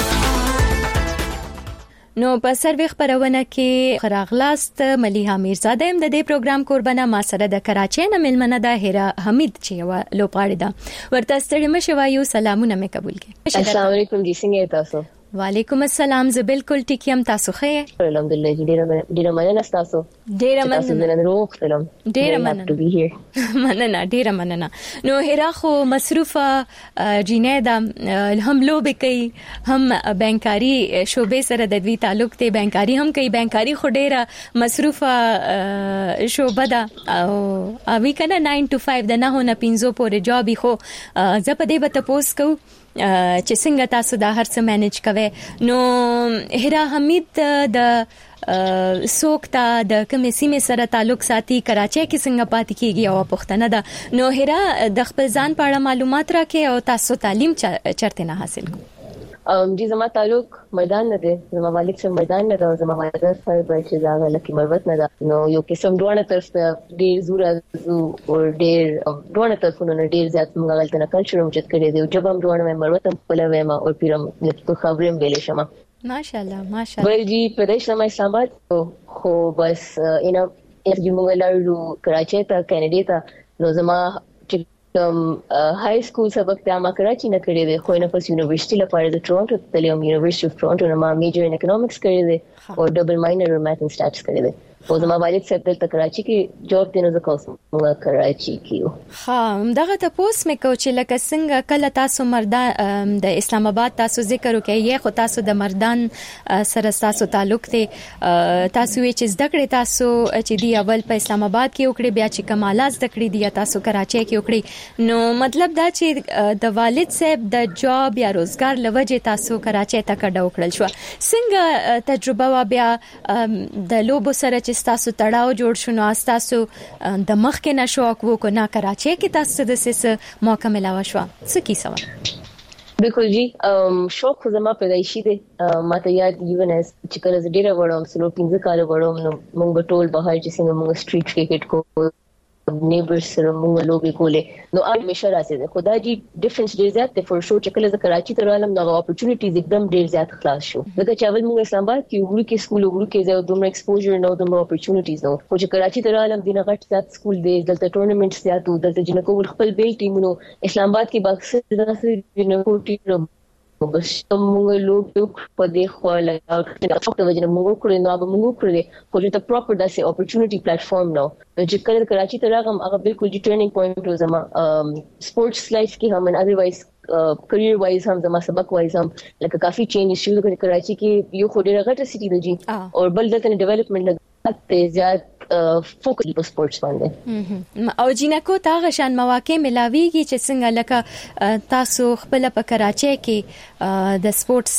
نو په سروي خبرونه کې خراغلاست مليحه امیرزاده هم د دې پروګرام قربانه ما سره د کراچۍ نه ملمنه ده هرا حمید چې یو لوبغاړي ده. ورته ستړي مشه وایو، سلامونه مې قبول کړئ.
السلام علیکم جی، څنګه تاسو؟
وعلیکم السلام، زه بالکل ټیک یم. تاسو ښه؟
الحمدلله. ډیره ډیره مننه تاسو.
ډیره مننه.
تاسو نن روغ تلم.
ډیره مننه. مننه ډیره مننه. نو هرا خو مصروفه جینې ده، هم لوبې کوي، هم بانکاری شوبې سره د دوی تعلق ته بانکاری هم کوي. بانکاری خو ډیره مصروفه شوبه ده او اوی کنه ناین ټو فایو د نه نه پنځو پورې جابي. خو زه په دې به تاسو کو چې څنګه تاسو دا هر څه مینج کوئ. نو هرا حمید د سوکتا د کومې سیمې سره تعلق ساتي، کراچۍ کې څنګه پاتې کیږي او پښتنه ده. نو هرا د خپل ځان په اړه معلومات راکې او تاسو تعلیم چرته نه حاصل کو؟
ام جی زما تعلق میدان نه دی، زما والد سره میدان نه دی، زما والد سره به چې دا لکه مربوط نه ده. نو یو قسم دوه طرف ته ډیر زور او ډیر دوه طرفونو نه ډیر زیات موږ غلط نه کلچر موجود کړی دی. جب هم دوه مې مربوط په لوي ما او پیرم په خبرم ویلې شمه.
ماشاءالله ماشاءالله.
ول جی پرېښه مې سمات خو بس اینا اف جی موږ لاړو کراچۍ ته کینیډا ته نو زما چې کوم های سکول سبق ته ما کراچۍ نه کړی دی خو نه پس یونیورسيټي لپاره د ټورنټو ته تلم یونیورسيټي اف ټورنټو نه ما میجر ان اکونومکس کړی دی او ډبل ماینر میث اینڈ سټاتس کړی دی او زما والد صاحب دلته کراچۍ کې جاب دی نو زه کوم کراچۍ کې
ها دغه تاسو مې کو چې لکه څنګه کله تاسو مردان د اسلام آباد تاسو ذکر وکړئ خو تاسو د مردان سره تاسو تعلق دی تاسو چې زده کړې تاسو چې دی اول په اسلام آباد کې وکړې بیا چې کمالات زده کړې دی تاسو کراچۍ کې وکړې نو مطلب دا چې د والد صاحب د جاب یا روزګار لوجه تاسو کراچۍ ته کډه وکړل شو څنګه تجربه وا بیا د لوبو سره تاسو تړاو جوړ شونه تاسو د مخ کې نشوک وو کو نه کراچۍ کې تاسو د سس موقع ملاوه شو څه کیسه
بالکل جی شوق زما پیدایشي دی ماته یاد ایون اس چې کله زه ډیره وړم سلو پنځه کال وړم نو موږ ټول بهر چې څنګه موږ سټریټ کرکټ کو نیبرز سره موږ لوبي کولې نو اړ مشه راځي خدای جی ډیفرنس ډیر زیات دی فور شو چې کله زه کراچۍ ته رالم نو اپورتونټیز एकदम ډیر زیات خلاص شو لکه چې اول موږ اسلام آباد کې وګړو کې سکول وګړو کې زه دومره ایکسپوژر نو دومره اپورتونټیز نو خو چې کراچۍ ته رالم دینه غټ زیات سکول دی دلته ټورنمنټس زیات او دلته جنکو خپل بیل ټیمونو اسلام آباد کې باکس داسې جنکو ټیم بس موږ لوګ په دې خو لا څه د وجه موږ کړی نو به موږ کړی خو چې ته پراپر داسې اپورتونټی پلیټ فارم نو چې کله کراچۍ ته راغم هغه بالکل د ټریننګ پوینټ و زما سپورتس لایف کې هم ان ادروایز کریئر وایز هم زما سبق وایز هم لکه کافي چینج شو د کراچۍ کې یو خو ډیره غټه سټی دی جی او بل دلته ډیولپمنٹ لګته زیات فوکس په سپورتس باندې
او جنکو ته غشان مواقع ملاويږي چې څنګه لکه تاسو خپل په کراچۍ کې د سپورتس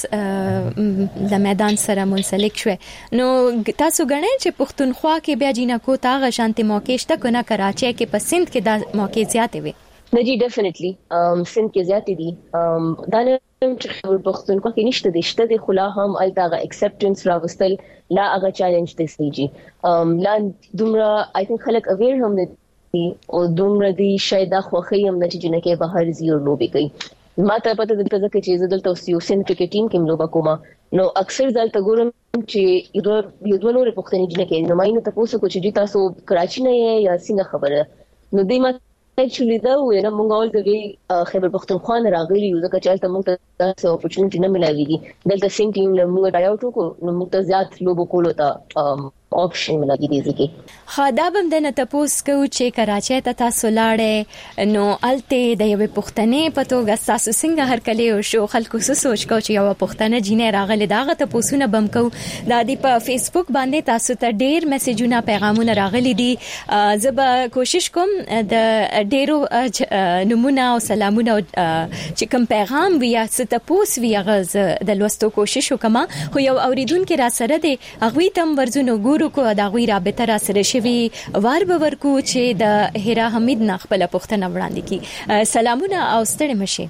د میدان سره منسلک شوه نو تاسو غنئ چې پښتونخوا کې بیا جنکو ته غشان ته موقع شته کنه کراچۍ کې په سند کې د موقع زیات وي
نه جی ډیفینیټلی سند کې زیات دي دا نه چې خبر پښتونخوا کې نشته دي شته دي خلا هم الته اکسپټنس راوستل لا هغه چیلنج دي سيجي لا دومره آی تھنک خلک اویر هم دي او دومره دي شاید خوخي هم نه چې جنکه بهر زیور لوبي کوي ما ته پته د ځکه چې زه دلته یو سند کرکټ ټیم کې لوبه کوم نو اکثر دلته ګورم چې یو یو دوه نور پښتني جنکه نو ماینه تاسو کو چې تاسو کراچۍ نه یا څنګه خبره نو دوی ما actually دا وینا موږ اول د خیبر پختونخوا نه راغلي یو ځکه چې تاسو موږ ته تاسو اپورتونټی نه ملایوي دلته سیم ټیم له موږ ټای اوټ وکړو نو موږ ته زیات لوبو کولو ته آپشن ملګری دي ځکه
خدابم د نتپوس کو چې کراچۍ ته تاسو لاړې نو الته د یو پښتنې په توګه تاسو څنګه هر کله او شو خلکو څه سوچ کو چې یو پښتنه جینې راغله داغه ته پوسونه بم کو د دې په فیسبوک باندې تاسو ته ډیر میسجونه پیغامونه راغلي دي زه به کوشش کوم د ډیرو نمونه او سلامونه چې کوم پیغام ویا ست پوس ویا غز د لوستو کوشش وکما خو یو اوریدونکو را سره دی اغوی تم ورزونو ګورو کو دا غوی رابطه را سره شوی وار به ورکو چې د هیرا حمید نه خپل پښتنه وړاندې کی سلامونه او ستړي مشه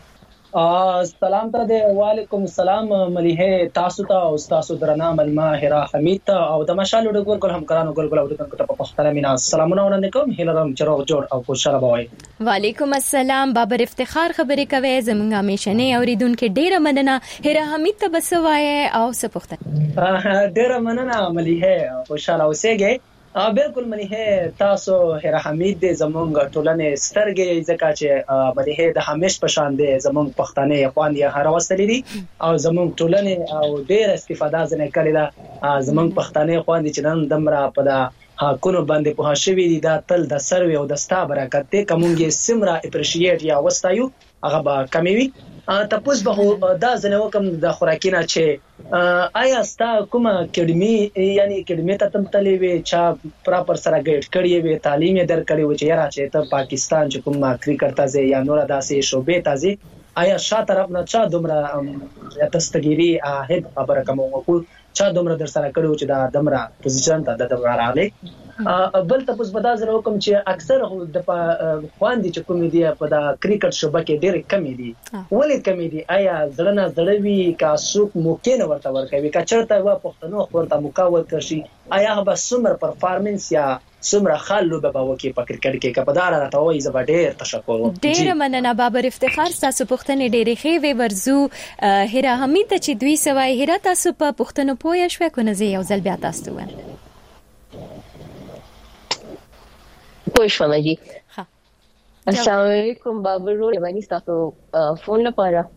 سلام ته د وعلیکم السلام مليحه تاسو ته او تاسو درنه ملما هیرا حمید ته او د مشال ډګور کول هم کرانو ګل ګل او د په پښتنه مینا سلامونه وړاندې کوم هیلرم چروغ جوړ او خوشاله بوي
وعلیکم السلام بابر افتخار خبرې کوي زمونږه همیشنه اوریدونکو ډیره مننه هیرا حمید ته بسوای او څه پښتنه
ډیره مننه مليحه خوشاله اوسېږئ بالکل مليحه تاسو هیرا حمید د زمونږ ټولنې سترګې ځکه چې مليحه د همیش په شان دي زمونږ پښتنې خوان یې هر وستلې دي او زمونږ ټولنې او ډېر استفاده ځنه کړې ده زمونږ پښتنې خوان دي چې نن دمره په دا حقونو باندې په شوي دي دا تل د سروي او د ستا برکت ته کومږي سمرا اپریشیټ یا وستایو هغه به کمیوي تاسو به دا ځنه وکم د خوراکینه چې آیا ستا کومه اکیډمي یعنی اکیډمي ته تم تلې وي چې پراپر سره ګایډ کړی وي تعلیم یې درکړی و چې یاره چې ته پاکستان چې کومه کرکټ ته یا نور داسې شوبې ته آیا شاته طرف نه چا دومره تستګيري هیڅ خبره کوم وکړو چا دومره در سره کړو چې دا دمره پوزیشن ته د دومره راغلی بل تاسو په داسې رقم چې اکثر د خواندې چې کوم دي په دا کرکټ شوبه کې ډېر کم دي ولې کم دي آیا ځړنه ځړوي کا سوق موکې نه ورته ورکوي کا چرته وا پښتنو ورته مقاومت کوي آیا به سمر پرفارمنس یا سمره خالو به وکي په کرکټ کې کپدار راته وای زبا ډېر تشکر
ډېر مننه بابر افتخار تاسو پښتنې ډېرې خې وی ورزو هیرا حمید چې دوی سوای هیرا تاسو په پښتنو پوهه شو کو نه زی یو ځل بیا تاسو وایم
پوښ فهمجي.
ها
السلام علیکم بابر رو یوانی تاسو فون لپاره.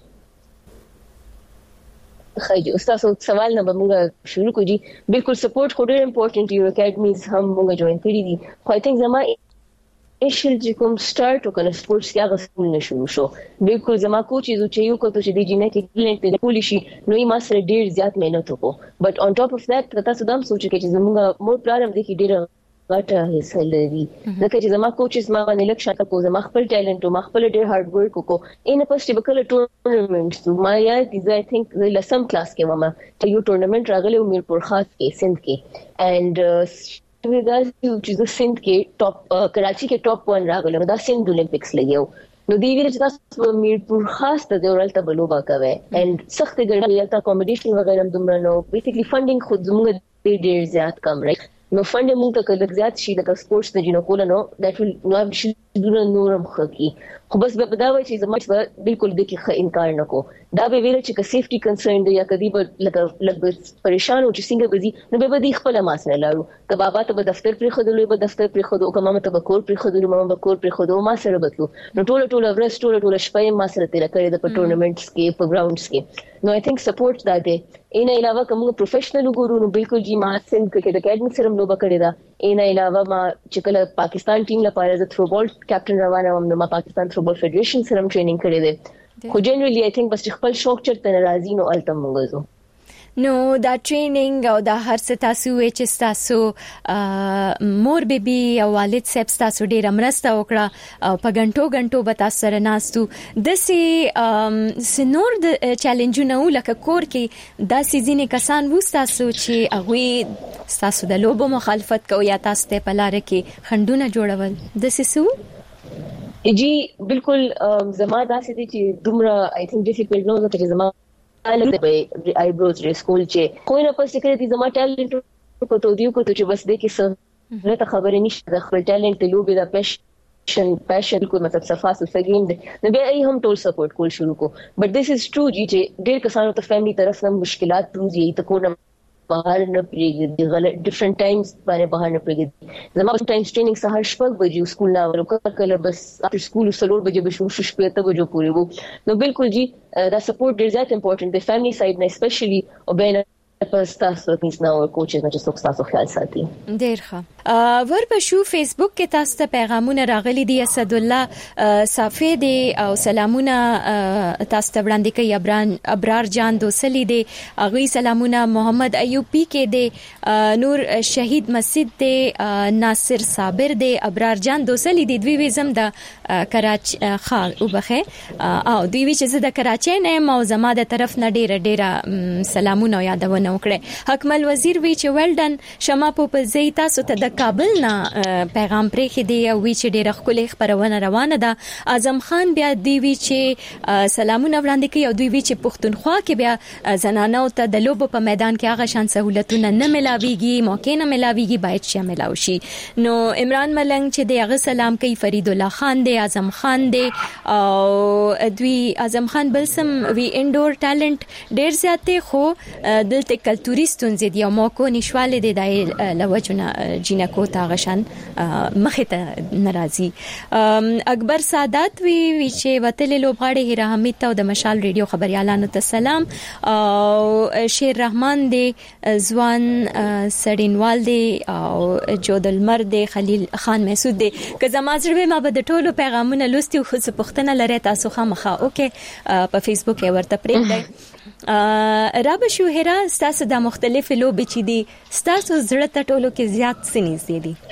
خیلی استاد سوال نه به موږ شروع کوجی. بالکل سپورټ خو ډېر امپورټنت یو اکیډمیز هم موږ جوائن کړی دي. خو آی تھنک زما ایشل چې کوم سٹارټ وکړ سپورټس کې هغه سکول نه شروع شو. بالکل زما کوچ چې یو کوته چې د جینټیک ټیلنټ د پولیشي نو یې ما سره ډېر زیات مهنت وکړو. بٹ اون ټاپ اف دیٹ تاسو دا سوچ کې چې زموږ مور پلان دې کې ډېر غټه حصہ لري. ځکه چې زما کوچز ما باندې لکه شاته کو زما خپل ټیلنټ او ما خپل ډېر هارد ورک وکړو. ان پسټ به کله ټورنمنټس ما یا دې آی تھنک لسم کلاس کې ماما ته یو ټورنمنت راغلی میرپور خاص کې سند کې اینڈ وی دا چې سند کې ټاپ کراچي کې ټاپ ون راغلی دا سند اولمپکس لګیو. نو دی ویل چې تاسو میرپور خاص ته ورلته بلوبا کوي اینڈ سخت ګرځي تا اکوموډیشن وغیرہ دومره نو بیسیکلی فندینګ خود زموږ ډېر زیات کم رائټ. نو فند موږ ته کله زیات شي لکه سپورتس د جنو کول نو دیٹ ول نو اب شي دونه نورم خکی. خو بس به دا وایي چې زموږ بالکل د کې انکار نکو. دا به ویل چې که سیفټي کنسرن دی یا کدی به لکه لکه پریشان او چې څنګه بزي نو به د خپل ماسنه لاړو. که بابا ته به دفتر پر خدلو به دفتر پر خدو او که ماما ته به کور پر خدلو ماما به کور پر خدو ما سره بتلو. نو ټول ټول ورځ ټول ټول شپه ما سره تیر کړی د ټورنمنټس کې په ګراوندز کې. نو آی تھنک سپورټ دا دی. ان علاوه کوم پروفیشنل ګورو نو بالکل جی ما سن کرکټ اکیډمي سره لوبه کړې ده. ان علاوه ما چې کله پاکستان ټیم لپاره د تھرو بال کیپټن روانه وم نو ما پاکستان تھرو بال فدریشن سره ټریننګ کړې ده. خو جنرالي آی تھنک بس خپل شوق چرته ناراضي نو التم مونږ
نو دا ټریننګ او دا هر څه تاسو چې تاسو مور بیبي او والد صاحب تاسو ډیر مرسته وکړه او په غنټو غنټو به تاسو سره ناستو د سي سنور د چیلنجونه لکه کور کې دا سيزينه کسان وو تاسو چې هغه تاسو د لوبو مخالفت کوي یا تاسو ته په لار کې خندونه جوړول د سيسو
جی بالکل زما دا سې چې دومره آی تھنک ډیفیکلټ نو چې زما الګ به آیبروز ری سکول چې کوی نه پس کې دي زما ټیلنټ کو ته دیو کو ته چې بس دې کې څه نه ته خبرې نشته د خپل ټیلنټ ته لوبي د پیشن پیشن کو مطلب صفاس وسګین دي نو به ای هم ټول سپورټ کول شروع کو. بٹ دس از ټرو جی چې ډېر کسانو ته فیملی طرف نه مشکلات پروزي ته کو نه بهر نه پریږدي غلط ډیفرنٹ ټایمز باندې بهر نه پریږدي. زما په ټایم ټریننګ سهار شپږ بجې سکول نه ورکو کله بس اپ سکول سلور بجې به شو شپږ ته بجو پورې وو. نو بالکل جی دا سپورټ ډیر زیات امپورټنت دی فیملی سایډ نه اسپیشلی او بین پس تاسو کې نو کوچز نه چې څوک تاسو خیال ساتي.
ډیر ښه. ورپښو فیسبوک کې تاسو ته پیغامونه راغلي دي. اسد الله صافی دی او سلامونه تاسو ته وړاندې کوي. ابران ابرار جان دوسلی دی اغي سلامونه. محمد ایوبی کې دی. نور شهید مسجد دی. ناصر صابر دی. ابرار جان دوسلی دی دوی وزم د کراچي خال وبخه او دوی چې زه د کراچي نه ما زما د طرف نه ډیره ډیره سلامونه یادونه وکړه. حکمل وزیر وی چې ویلډن شمه په زی تاسو ته د کابل نه پیغام پرې دی او وی چې ډیره خپل خبرونه روانه ده. اعظم خان بیا دی وی چې سلامونه وړاندې کوي او دوی وی چې پښتونخوا کې بیا زنانو ته د لوبو په میدان کې هغه شان سہولتونه نه ملاويږي موقع نه ملاويږي باید چې ملاوي شي. نو عمران ملنګ چې دی هغه سلام کوي. فرید الله خان دی. اعظم خان دی او دوی اعظم خان بلسم وی انډور ټیلنټ ډیر زیات دی خو دلته کلتوري ستونزې دی او موکو نشواله دی د لوجونه جنکو تا غشن مخه ته ناراضي. اکبر سادات وی وی چې وتل لوبغاړي هیرا حمید ته د مشال ریډیو خبريالانو ته سلام. او شیر رحمان دی. ځوان سړینوال دی او جودل مر دی. خلیل خان محسود دی. که زمازړوي ما به د ټولو پیغامونه لوستي خو څه پښتنه لري تاسو خامخا اوکې په فیسبوک یې ورته پرېږدئ. رابه شو هرا ستاسو د مختلف لوبې چې دي ستاسو زړه ته ټولو کې زیات سنې دي.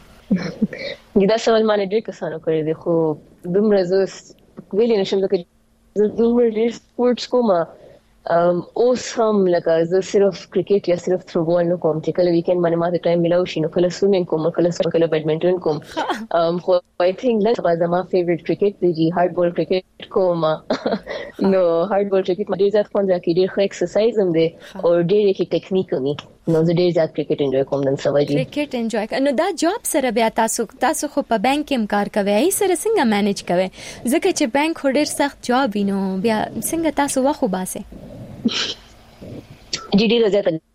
دا سوال ما نه ډېر کسانو کړی دی خو دومره زه ویلې نشم ځکه زه دومره ډېر سپورټس کوم اوس هم لکه زه صرف کرکټ یا صرف تھرو بال نه کوم چې کله ویکند باندې ماته ټایم ملاوي شي نو کله سویمینګ کوم کله کله بیډمنټن کوم. خو آی تھنک لکه زما فیوریټ کرکټ دی هارد بال کرکټ کوم. نو هارد بال کرکټ ما ډیر زیات خوند راکړي. ډیر ښه ایکسرسایز هم دی او ډیر کې ټیکنیک هم نو زه ډیر زیات کرکټ انجوای کوم نن سبا دی.
کرکټ انجوای نو دا جاب سره بیا تاسو تاسو خو په بانک کې کار کوي ای سره څنګه مینج کوي ځکه چې بانک ډیر سخت جاب وینو بیا څنګه تاسو واخو باسه.
جی ډیر زیات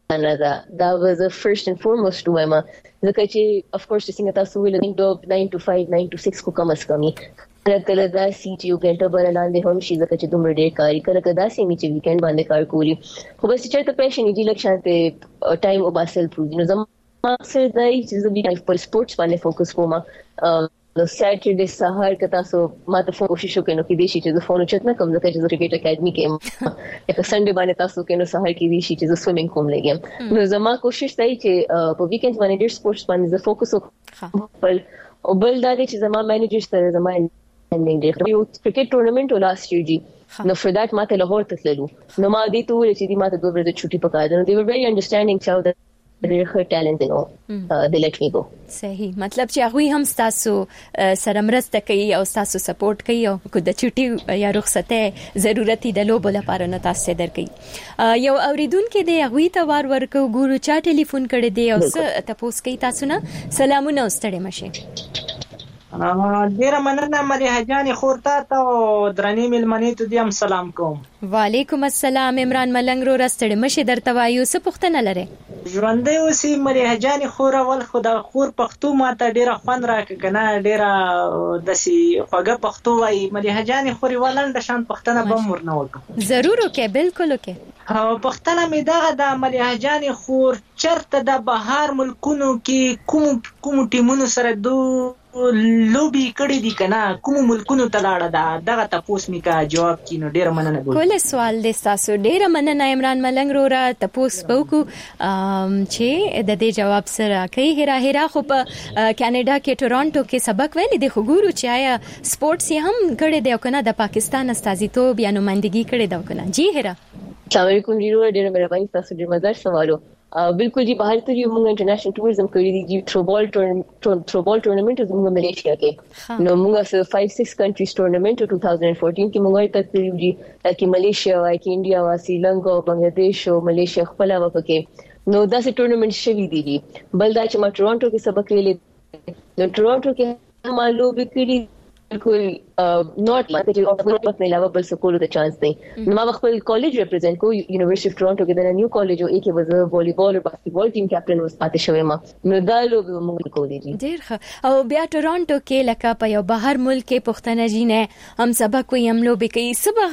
Canada. That was the first and foremost وایم ځکه چې of course څنګه تاسو ویل nine to five nine to six کو کم از کمی کله دا سی چې یو ګنټه بل لاندې هم شي ځکه چې دومره ډېر کاری کله کدا سي می چې ویکند باندې کار کولی خو بس چې ته پېښې نه دي لکه شانته ټایم او باسل پروز نو زما مقصد دی چې زه به په سپورتس باندې فوکس کوم نو ساترډے سهار کتا سو ما ته فون کوشش وکړم چې د شي چې د فون چت نه کوم ځکه چې د کرکټ اکیډمي کې یا په سنډے باندې تاسو کې نو سهار کې د شي چې د سویمینګ کوم لګم نو زما کوشش دی چې په ویکند باندې ډېر سپورتس باندې زه فوکس وکړم او بل دا چې زما مینیجر سره زما اندینګ یو کرکټ ټورنمنت لاست ییر جی نو فور دیٹ ما ته لاهور ته تللو نو ما دې ته ویل چې دې ما ته دوه ورځې چھټي پکاره نو دی ور ویری انډرستانډینګ چاو ډېر ښه ټالنت دی نو د لیټ می گو
صحیح مطلب چې هغه هم تاسو سره مرسته کوي او تاسو سپورټ کوي او کو د چټي یا رخصته ضرورت د لوبو لپاره نو تاسو درکې یو اوریدونکو دی هغه ته وار ورکو ګورو چا ټلیفون کړی دی او څه تاسو کوي تاسو نه سلامونه واستړی مشه
ډیره مننه مليحه جان خور ته او درنې ملمنې ته دې هم سلام کوم
وعلیکم السلام عمران ملنګ رو راستړی مشه درته وایو څه پوښتنه لري
ژوندې اوسې مليحه جان خور ول خدا خور پښتو ماته ډیره خوند راکړه کنه ډیره دسي خوږه پښتو وای مليحه جان خوري ولنډ شان پښتنه بم ورنه وکړه
ضرور وکي بالکل وکي
پښتنه می دغه د مليحه جان خور چرته د بهر ملکونو کې کوم کوم ټیمونو سره دو لوبي کړی دي کنه کوم ملکونو ته لاړه دا دغه تاسو میکا جواب کینو ډیر مننه ګل
کول سوال دې تاسو ډیر مننه عمران ملنګ رو را تاسو بوکو چې د دې جواب سره کوي هرا هرا خو په کینیډا کې ټورانټو کې سبق ویل دي خو ګورو چې آیا سپورتس یې هم کړی دی کنه د پاکستان استازیتوب یا نمائندګي کړی دا کنه جی هرا
السلام علیکم جی ډیر مهرباني تاسو ډیر مزه سوالو بالکل جی باہر تو یہ مونږ انټرنیشنل ټوریزم کړی دی جی تھروبال تھروبال ټورنمنت زموږ ملیشیا کې نو موږ سره five six کنټریز ټورنمنت twenty fourteen کې موږ ته تقریبا جی کې ملیشیا وای کې انډیا وا سریلانکا او بنگلاديش او ملیشیا خپل وکړي نو دا سه ټورنمنت شوی دی جی بل دا چې ما ټورانټو کې سبق ویلې نو ټورانټو کې معلومه کړی بالکل نوٹ ماته چې او خپل په علاوه بل څه کولو ته چانس دی نو ما خپل کالج ریپرزینټ کو یونیورسيټي اف ټورانټو کې د نیو کالج او کې وځه والیبال او باسکټبال ټیم کیپټن وس پاتې شوی ما نو دا لوب موږ کولې دي
ډیر ښه او بیا ټورانټو کې لکه په یو بهر ملک کې پښتنه جینې هم سبق وي هم لوب کوي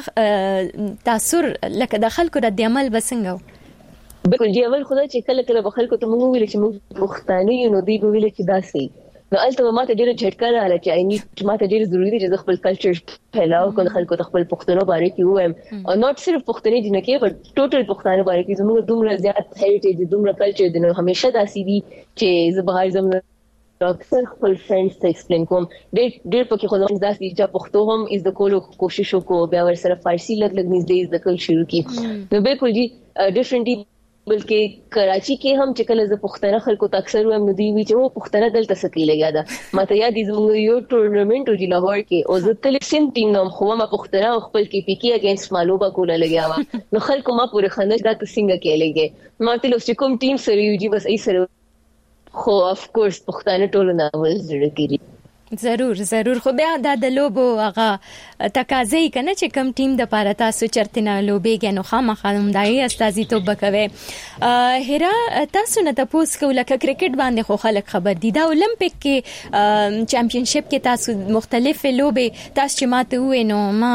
سبق تاثیر لکه د خلکو د عمل بسنګو
بالکل دی اول خدای چې کله کله بخل کو ته موږ ویل چې موږ پښتانه یو نو دی ویل چې دا سي نو البته ماته ډیره جھٹکا رااله چې اې نه ماته ډیره ضروری دی چې خپل کلچر پھیلاو کوم خلکو ته خپل پښتنو باندې کې وایم او نوٹ صرف پښتني جن کې بټ ټوټل پښتانه باندې کې زموږ دومره زیات هریټیج دومره کلچر دی نو همیشه دا سی وی چې زه بهر زم اکثر خپل فرندز ته ایکسپلین کوم ډېر ډېر پکې خو دا سی چې پښتو هم از د کولو کوشش وکړو بیا ور سره فارسی لګ لګ نږدې از د کل شروع کی نو بالکل جی ډیفرنټلی بلکې کراچي کې هم چې کله ز پښتنه خلکو ته اکثر وایم نو دی وی چې او پښتنه دلته سکی لګیا دا ماته یاد دي زموږ یو ټورنمنت او د لاهور کې او زه تل سیم ټیم نوم خو ما پښتنه خپل کې پی کې اگینست مالوبا کوله لګیا و نو خلکو ما پورې خندش دا څنګه کې لګي ما ته لوس کوم ټیم سره یو جی بس ای سره خو اف کورس پښتنه ټول نه ول زړه کیږي
ضرور ضرور خو بیا د لوبو هغه تقاضې کنه چې کم ټیم د پاره تاسو چرته نه لوبېږي نو خامخا هم دای استازي توب کوي هرا تاسو نه تاسو کو لکه کرکټ باندې خو خلک خبر دي دا اولمپیک کې چمپionship کې تاسو مختلف لوبې تاسو چې ماته وې نو ما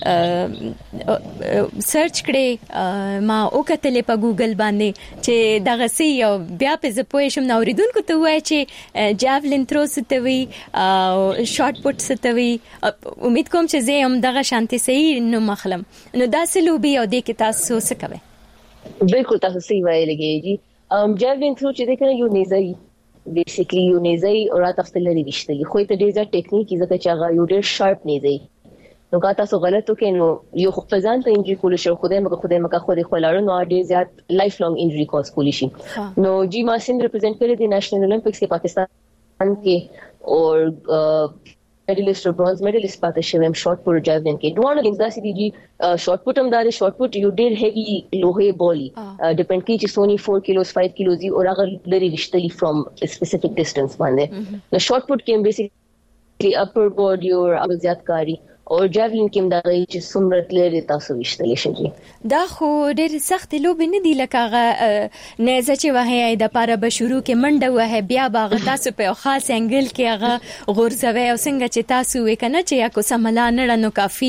سرچ کړې ما وکټلې په ګوګل باندې چې دغه سي یو بیا په زپوې شم نو ریدونکو ته وای چې جاولین تھرو ستوي او شارټ پټ ستوي امید کوم چې زه هم دغه شانتي صحیح نو مخلم نو دا سلوبي او د کې تاسو څه کوي
بالکل تاسو صحیح وایلګي جی ام جاولین تھرو چې دغه یو نیزای بیسیکلی یو نیزای او تاسو لري وشتلی خو ته ډیر ځا ټیکنیک زکه چې هغه یو ډیر شارپ نیزای نو که تاسو غلط وکړئ نو یو خو ځان ته انجری کول شي خدای مکه خدای مکه خو دې خلاړو نو ډیر زیات لایف لانګ انجری کوز کولی شي نو جی ما سند ریپرزینټ کړی دی نېشنل اولمپکس کې پاکستان کې اور میډلیسټ او برونز میډلیسټ پاتې شوی هم شارټ پټ جاولین کې دوه نه داسې دی جی شارټ پټ هم دا شارټ پټ یو ډیر هیوی لوهه بولي ډیپند کوي چې سونی four kilos five kilos او هغه لري وشتلی فرام سپیسیفیک ډیسټنس باندې نو شارټ پټ کې بیسیکلی اپر باډي او ابل زیات کاری او جاولین کې دا غي چې څومره لري تاسو وشتل شي.
دا خو ډېر سخت لوب نه دی لکه هغه نه چې وه د پاره به شروع کې منډه وه بیا باغ تاسو په خاص انګل کې هغه غورځوي او څنګه چې تاسو وکنه چې یا کو سملا نه نو کافي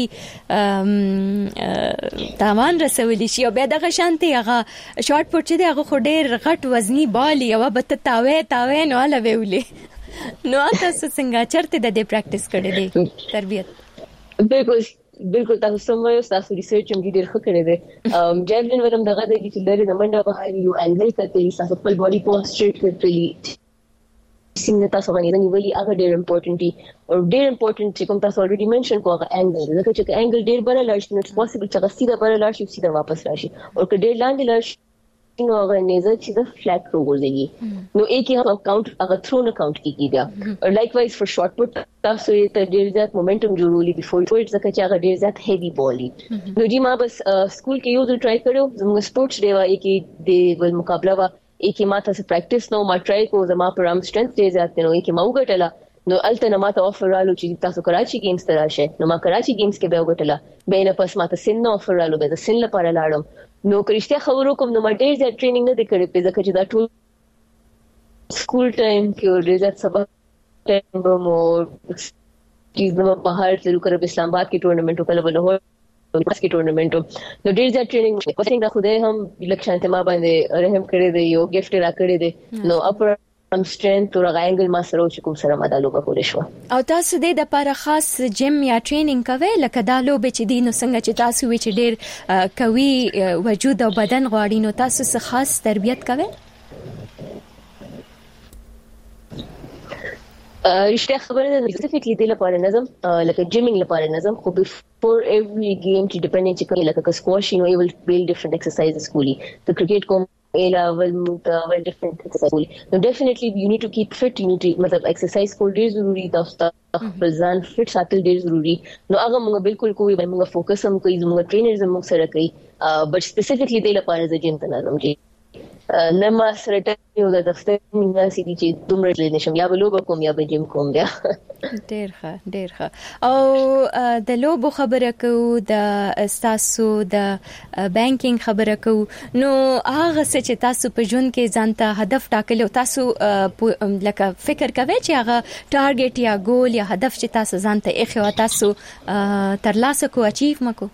تاوان رسولي شي او بیا دغه شانتي هغه شارټ پټ چې هغه خو ډېر غټ وزنی بالي او به تاوي تاوي نو لا ویولې نو تاسو څنګه چرته د دې پریکټیس کړې دي تربیت؟
بالکل بالکل تاسو سموي تاسو ریسرچ هم ډیر ښه کړی دی. ام جاولین ورم دغه د چې لري د منډه په هاي یو انګل کته تاسو خپل باډي پوسچر کړی څنګه تاسو باندې نیولې هغه ډیر امپورټنت دی او ډیر امپورټنت چې کوم تاسو اوريدي منشن کوه انګل ځکه چې انګل ډیر بره لارشي نو پوسیبل چې غسی د بره لارشي سیده واپس راشي او که ډیر لاندې لارشي نو هغه نیزه چې د فلیټ وګورځي نو ایک یې هم کاونټ هغه تھرون کاونټ کیږي دا او لایک وایز فور شارټ پټ تاسو یې ته ډیر زیات مومنټم جوړولې بیفور فور ځکه چې هغه ډیر زیات هیوی بولي. نو جی ما بس سکول کې یو ځل ټرای کړو زموږ سپورتس ډے وای کې د ول مقابله وا ایک ما تاسو پریکټیس نو ما ټرای کو زما پر ام سټرنث ډیر زیات نو ایک ما وګټله نو الته نه ما ته افر رالو چې تاسو کراچي گیمز ته راشه نو ما کراچي گیمز کې به وګټله به نه پس ما ته سن نو افر رالو به سن لپاره لاړم نو کرشته خبرو کوم نو ما ډیر زیات ټریننګ نه کړې په ځکه چې دا ټول سکول ټایم کې ډیر زیات سبق ټایم به مو چیز نو په هر څلو کړ په اسلام آباد کې ټورنمنټ وکړل بل هو پس کې ټورنمنټ نو ډیر زیات ټریننګ کوم څنګه خدای هم لکشانته ما باندې رحم کړی دی یو گیفت را کړی دی نو اپر ام سټرنث او انګل ما سره چې کوم سره مدالو به کول شو.
او تاسو د لپاره خاص جیم یا ټریننګ کوي لکه دا لوب چې دین څنګه چې تاسو وی چې ډیر کوي وجود او بدن غواړي نو تاسو څه خاص تربیت کوي؟
رښتیا خبره ده سپیسیفیکلی د لپاره نظم لکه جیمینګ لپاره نظم خو بیفور ایوری گیم چې ډیپندنت چې کوي لکه سکواش نو یو ویل ډیفرنٹ ایکسرسایزز کولی د کرکټ کوم A level موږ ول ډیفرنٹ ایکسرسایز نو ډیفینیټلی یو نیډ ټو کیپ فټ یو نیډ مطلب ایکسرسایز کول ډیر ضروری تاسو خپل ځان فټ ساتل ډیر ضروری نو هغه موږ بالکل کوی موږ فوکس هم کوي موږ ټرینرز هم سره کوي بٹ سپیسیفیکلی د لپاره د جیم ته نظم جی نه ما سره ټیو د دفتر نه سې دي چې دومره لې نشم یا بلوب کوم یا به جیم کوم بیا
ډیر ښه ډیر ښه او د لوبو خبره کو د استاسو د بانکینګ خبره کو نو هغه څه چې تاسو په ژوند کې ځانته هدف ټاکلو تاسو لکه فکر کوئ چې هغه ټارګټ یا ګول یا هدف چې تاسو ځانته اخیو تاسو ترلاسه کو اچیو مکو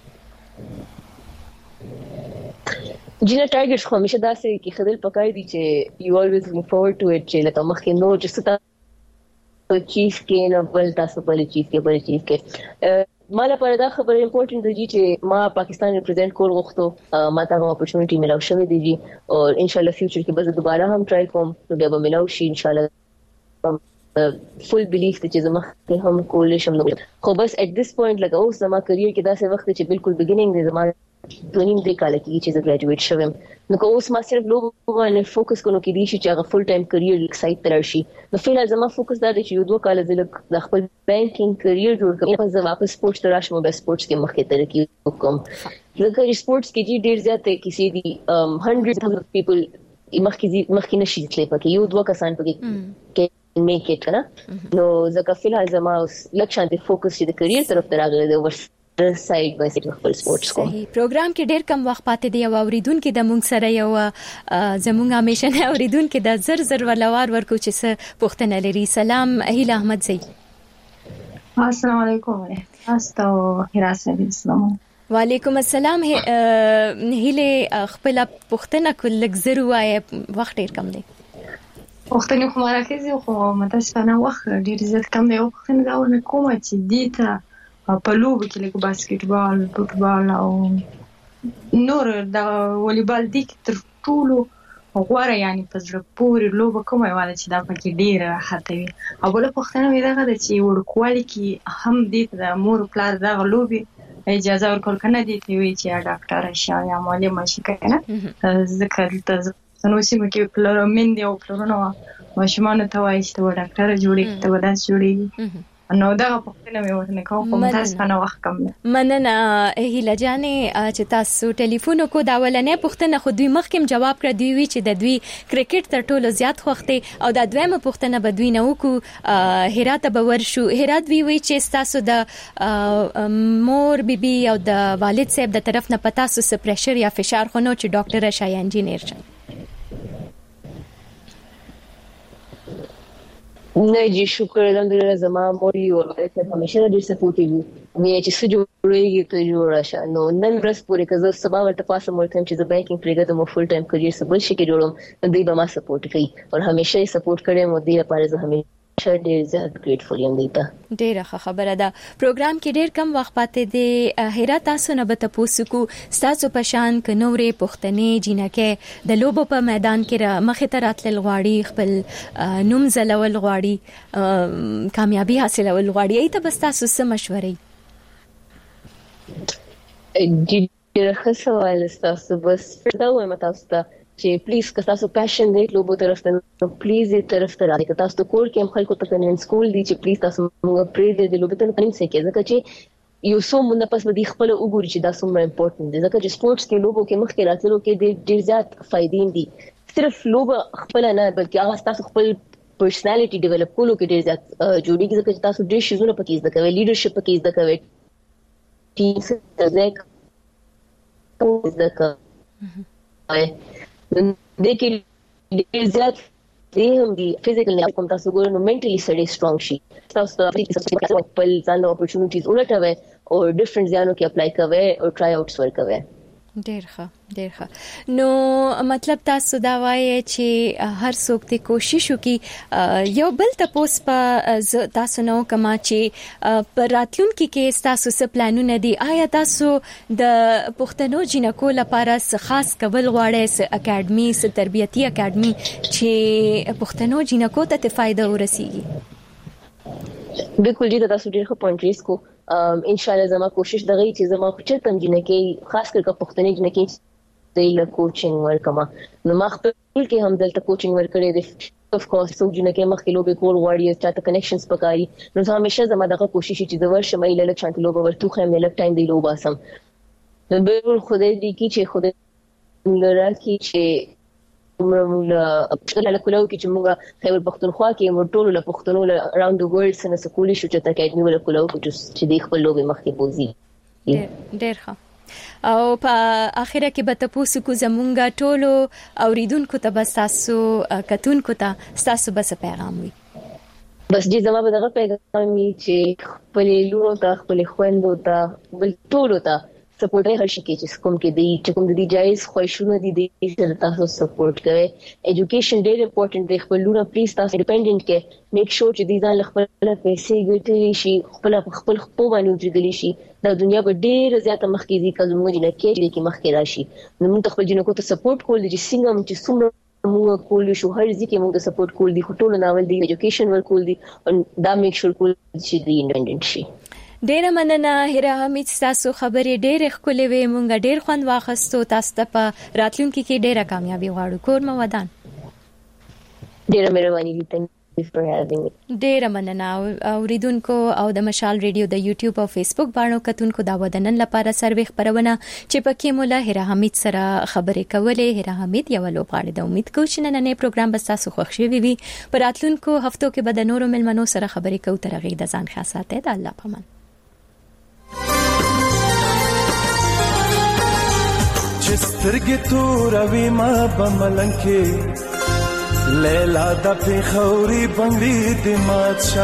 جنه ټارګټس خو همیشه داسې کې خدل پکای دي چې یو الویز لوک فورورډ ټو اټ چې لکه مخکې نو چې څه چیز کې نه بل تاسو بل چیز کې بل چیز کې مالا پر دا خبره امپورټنت دی چې ما پاکستان ریپرزینټ کول غوښتو ما ته اپورتونټی ملو شوې دی جی او ان شاء الله فیوچر کې به دوباره هم ټرای کوم نو بیا به ملو شي ان شاء الله فل بیلیف چې زما هم کول شم خو بس اټ دیس پوینټ لکه اوس زما کریئر کې داسې وخت چې بالکل بیګینینګ دی زما دونیم دې کال کې چې زه ګریجویټ شوم نو که اوس ما صرف لوب باندې فوکس کوم کې دي چې هغه فل ټایم کریئر ایکسایټ تر شي نو فعلا زما فوکس دا دی چې یو دوه کال زه د خپل بانکینګ کریئر جوړ کړم پس زه واپس سپورتس ته راشم به سپورتس کې مخکې ترقی وکم ځکه چې سپورتس کې چې ډیر زیات کسی دي هندرډز اف پیپل مخکې مخکې نشي تللی پکې یو دوه کسان پکې کې میک اټ کنه نو ځکه فعلا زما لکشانته فوکس چې د کریئر طرف ته راغلی دی ورس سایډ بای سایډ خپل سپورتس کو
صحیح پروګرام کې ډیر کم وخت پاتې دی او اوریدونکو د مونږ سره یو زمونږ همیشه نه اوریدونکو د زر زر ولوار ورکو چې څه پوښتنه لري. سلام اهیل احمد زئی.
السلام علیکم تاسو حراست اسلام.
وعلیکم السلام. هیله خپل پوښتنه کول لګ وای وخت ډیر کم دی.
پوښتنه خو راکېږي خو متاسفانه وخت ډیر زیات کم دی او پوښتنه دا ونه کومه چې دیته په لوبو کې لکه باسکټبال فوټبال او نور د والیبال دي تر ټولو غوړه یعنی په زړه پورې لوبه کومه واله چې دا پکې ډیره راحت وي او بل پوښتنه مې دا ده چې ورکوالي کې هم دې د مور پلار دا لوبي اجازه ورکول کنه دي ته وی چې ډاکټر شي یا معلم شي کنه ذکر ته نو سیمه کې پلار مين دی او پلارونه ماشومان ته وایي چې ډاکټر جوړي ته ودان جوړي نو دا پوښتنه مې ورنه کوم کوم تاسو په وخت کم
مننه هیله جانې چې تاسو ټلیفون کو دا ولنې پوښتنه خو دوی مخکې جواب کړ دی وی چې د دوی کرکټ تر ټولو زیات خوښته او دا دویمه پوښتنه به دوی نه وکړو هرات به ورشو هرات وی وی چې تاسو د مور بیبي او د والد صاحب د طرف نه پتا سو پريشر یا فشار خو نو چې ډاکټر شای انجینیر شي
نه جی شکر الحمدلله زما موري او ته همیشه د سپورټیو مې چې څه جوړیږي ته جوړه شه نو نن ورځ پورې کزه سبا ورته پاسه مورته چې د بانکینګ پرګه د مو فول ټایم کریئر سبل شي کې جوړم دوی به ما سپورټ کوي او همیشه سپورټ کړي مو دی لپاره زه همیشه ډیر زیات ګریټفول یم دیتا
ډیره خبره ده پروګرام کې ډیر کم وخت پاتې دی هرات تاسو نه به تاسو کو تاسو په شان ک نورې پښتنې جنکه د لوبو په میدان کې را مخې ته راتل غواړي خپل نوم زلول غواړي کامیابی حاصلول غواړي ایته بس تاسو څه مشورې
ډیره ښه سوال تاسو بس دا وایم تاسو ته چې پلیز که تاسو پاشن دی لوبو طرف ته نو پلیز دې طرف ته راځئ که تاسو ته کور کې هم خلکو ته کنن سکول دی چې پلیز تاسو موږ پری دې لوبو ته نه سکے ځکه چې یو څو مونږ پس به خپل وګوري چې دا څومره امپورټنت دی ځکه چې سپورتس کې لوبو کې مخکې راتلو کې ډېر زیات فائدې دي صرف لوبه خپل نه بلکې هغه تاسو خپل پرسنالټي ډیولپ کولو کې ډېر زیات جوړیږي ځکه چې تاسو ډېر شیزونه پکې زده کوئ لیډرشپ پکې زده کوئ ټیم سره زده کوئ د کې ډېر زیات دی هم دی فزیکل نه کوم تاسو ګورئ نو منټلی سړی سترونګ شي تاسو ته خپل ځان اپورچونټیز ولټوي او ډیفرنٹ ځانو کې اپلای کوي او ټرای اوټس ورکوي
ډیر ښه ډیر ښه نو مطلب تاسو دا وایي چې هر څوک ته کوشش وکړي یو بل تاسو په تاسو نو کما چې پر راتلونکي کې تاسو څه پلانونه دي آیا تاسو د پښتنو جنکو لپاره څه خاص کول غواړئ څه اکیډمي څه تربیتي اکیډمي چې پښتنو جنکو ته فائدہ ورسیږي
بالکل جی تاسو ډیر ښه پوینټ ریس کو ان شاء الله زما کوشش دغه چې زما خو چرته جنکه خاص کر پښتني جنکه د له کوچینګ ورکما نو ما خپل کې هم دلته کوچینګ ورکړې دي اف کورس څو جنکه مخکې لوبې کول غواړي چې تاسو کنیکشنز پکاري نو زه همیشه زما دغه کوشش چې د ورشه مې له چانټ لوبه ورته خو مې لک ټایم دی لوبه سم نو به خدای دې کی چې خدای لره کی چې موږ له کولو کې چې موږ خیبر پختونخوا کې موږ ټول له پښتنو اراوند د ورلد سره سکولي شو چې اکیډمي ولا کولو چې د خپل لوبي مخکې بوزي
ډېر ښه او په اخره کې به تاسو کو زمونږه ټولو اوریدونکو ته بس تاسو کتونکو ته تاسو بس پیغام وي
بس دې زما به دغه پیغام وي چې خپل لورو ته خپل خويندو ته بل ټولو ته سپورټ هر شي کې چې کوم کې دی چې کوم د دې جایز خوښونه دي د سره تاسو سپورټ کوي ایجوکیشن ډېر امپورټنت دی خپل لونه پلیز تاسو ډیپندنت کې میک شور چې دې ځان خپل پیسې ګټي شي خپل خپل خپل باندې وځي شي د دنیا په ډېر زیاته مخکې دي کله موږ نه کې چې مخکې راشي نو موږ خپل جنکو ته سپورټ کول دي څنګه چې څومره موږ کول شو هر ځکه موږ سپورټ کول دي ټول ناول دي ایجوکیشن ورکول دي دا میک شور کول چې دې انډیپندنت شي
ډیره مننه هیره حمید تاسو خبرې ډیره خولې وې مونږ ډیر خوند واخستو تاسو ته په راتلونکي کې ډیره کامیابی غواړو کور مو ودان
ډیره مهرباني دي for having me
ډیره مننه اوریدونکو او د مشال ریډیو د یوټیوب او فیسبوک باندې کتونکو دا ودنن لپاره سروي خبرونه چې پکې مولا هیره حمید سره خبرې کولې هیره حمید یو لوبغاړي د امید کوم چې نن نه پروګرام بس تاسو خوښ شوي وي پر راتلونکو هفتو کې به د نورو ملمنو سره خبرې کوو تر هغه د ځان خاصاته د الله پامان
سترګې توروي ما بملنګ کې لیلا د پیښوري بنګړي د مات شه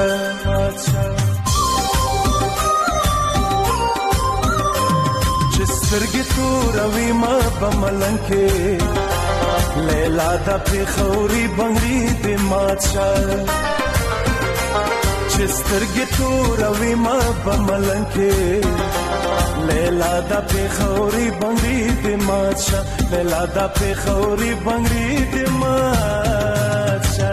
چې سترګې توروي ما بملنګ کې لیلا د پیښوري بنګړي د مات شه چې سترګې توروي ما بملنګ کې لیلا دا پیښوري بنګړي د ماچا لیلا دا پیښوري بنګړي د ماچا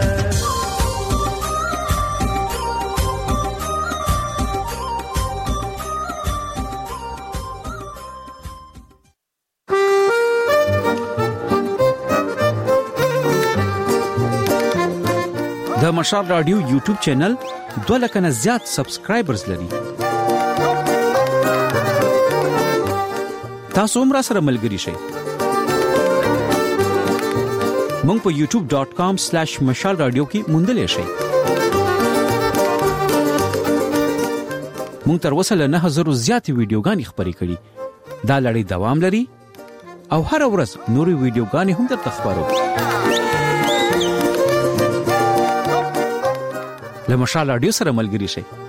د د مشال رادیو یوټیوب چینل دوه لک نه زیات سبسکرایبرز لري. تاسو هم را سره ملګري شئ. مونږ په یوټیوب ډاٹ کام سلیش مشال رادیو کې موندلې شئ. مونږ تر اوسه له نه هزار زیاتې ویډیوګانې خپرې کړې. دا لړۍ دوام لري او هر ورځ نورې ویډیوګانې هم درته خبرو. له مشال رادیو سره ملګري شئ.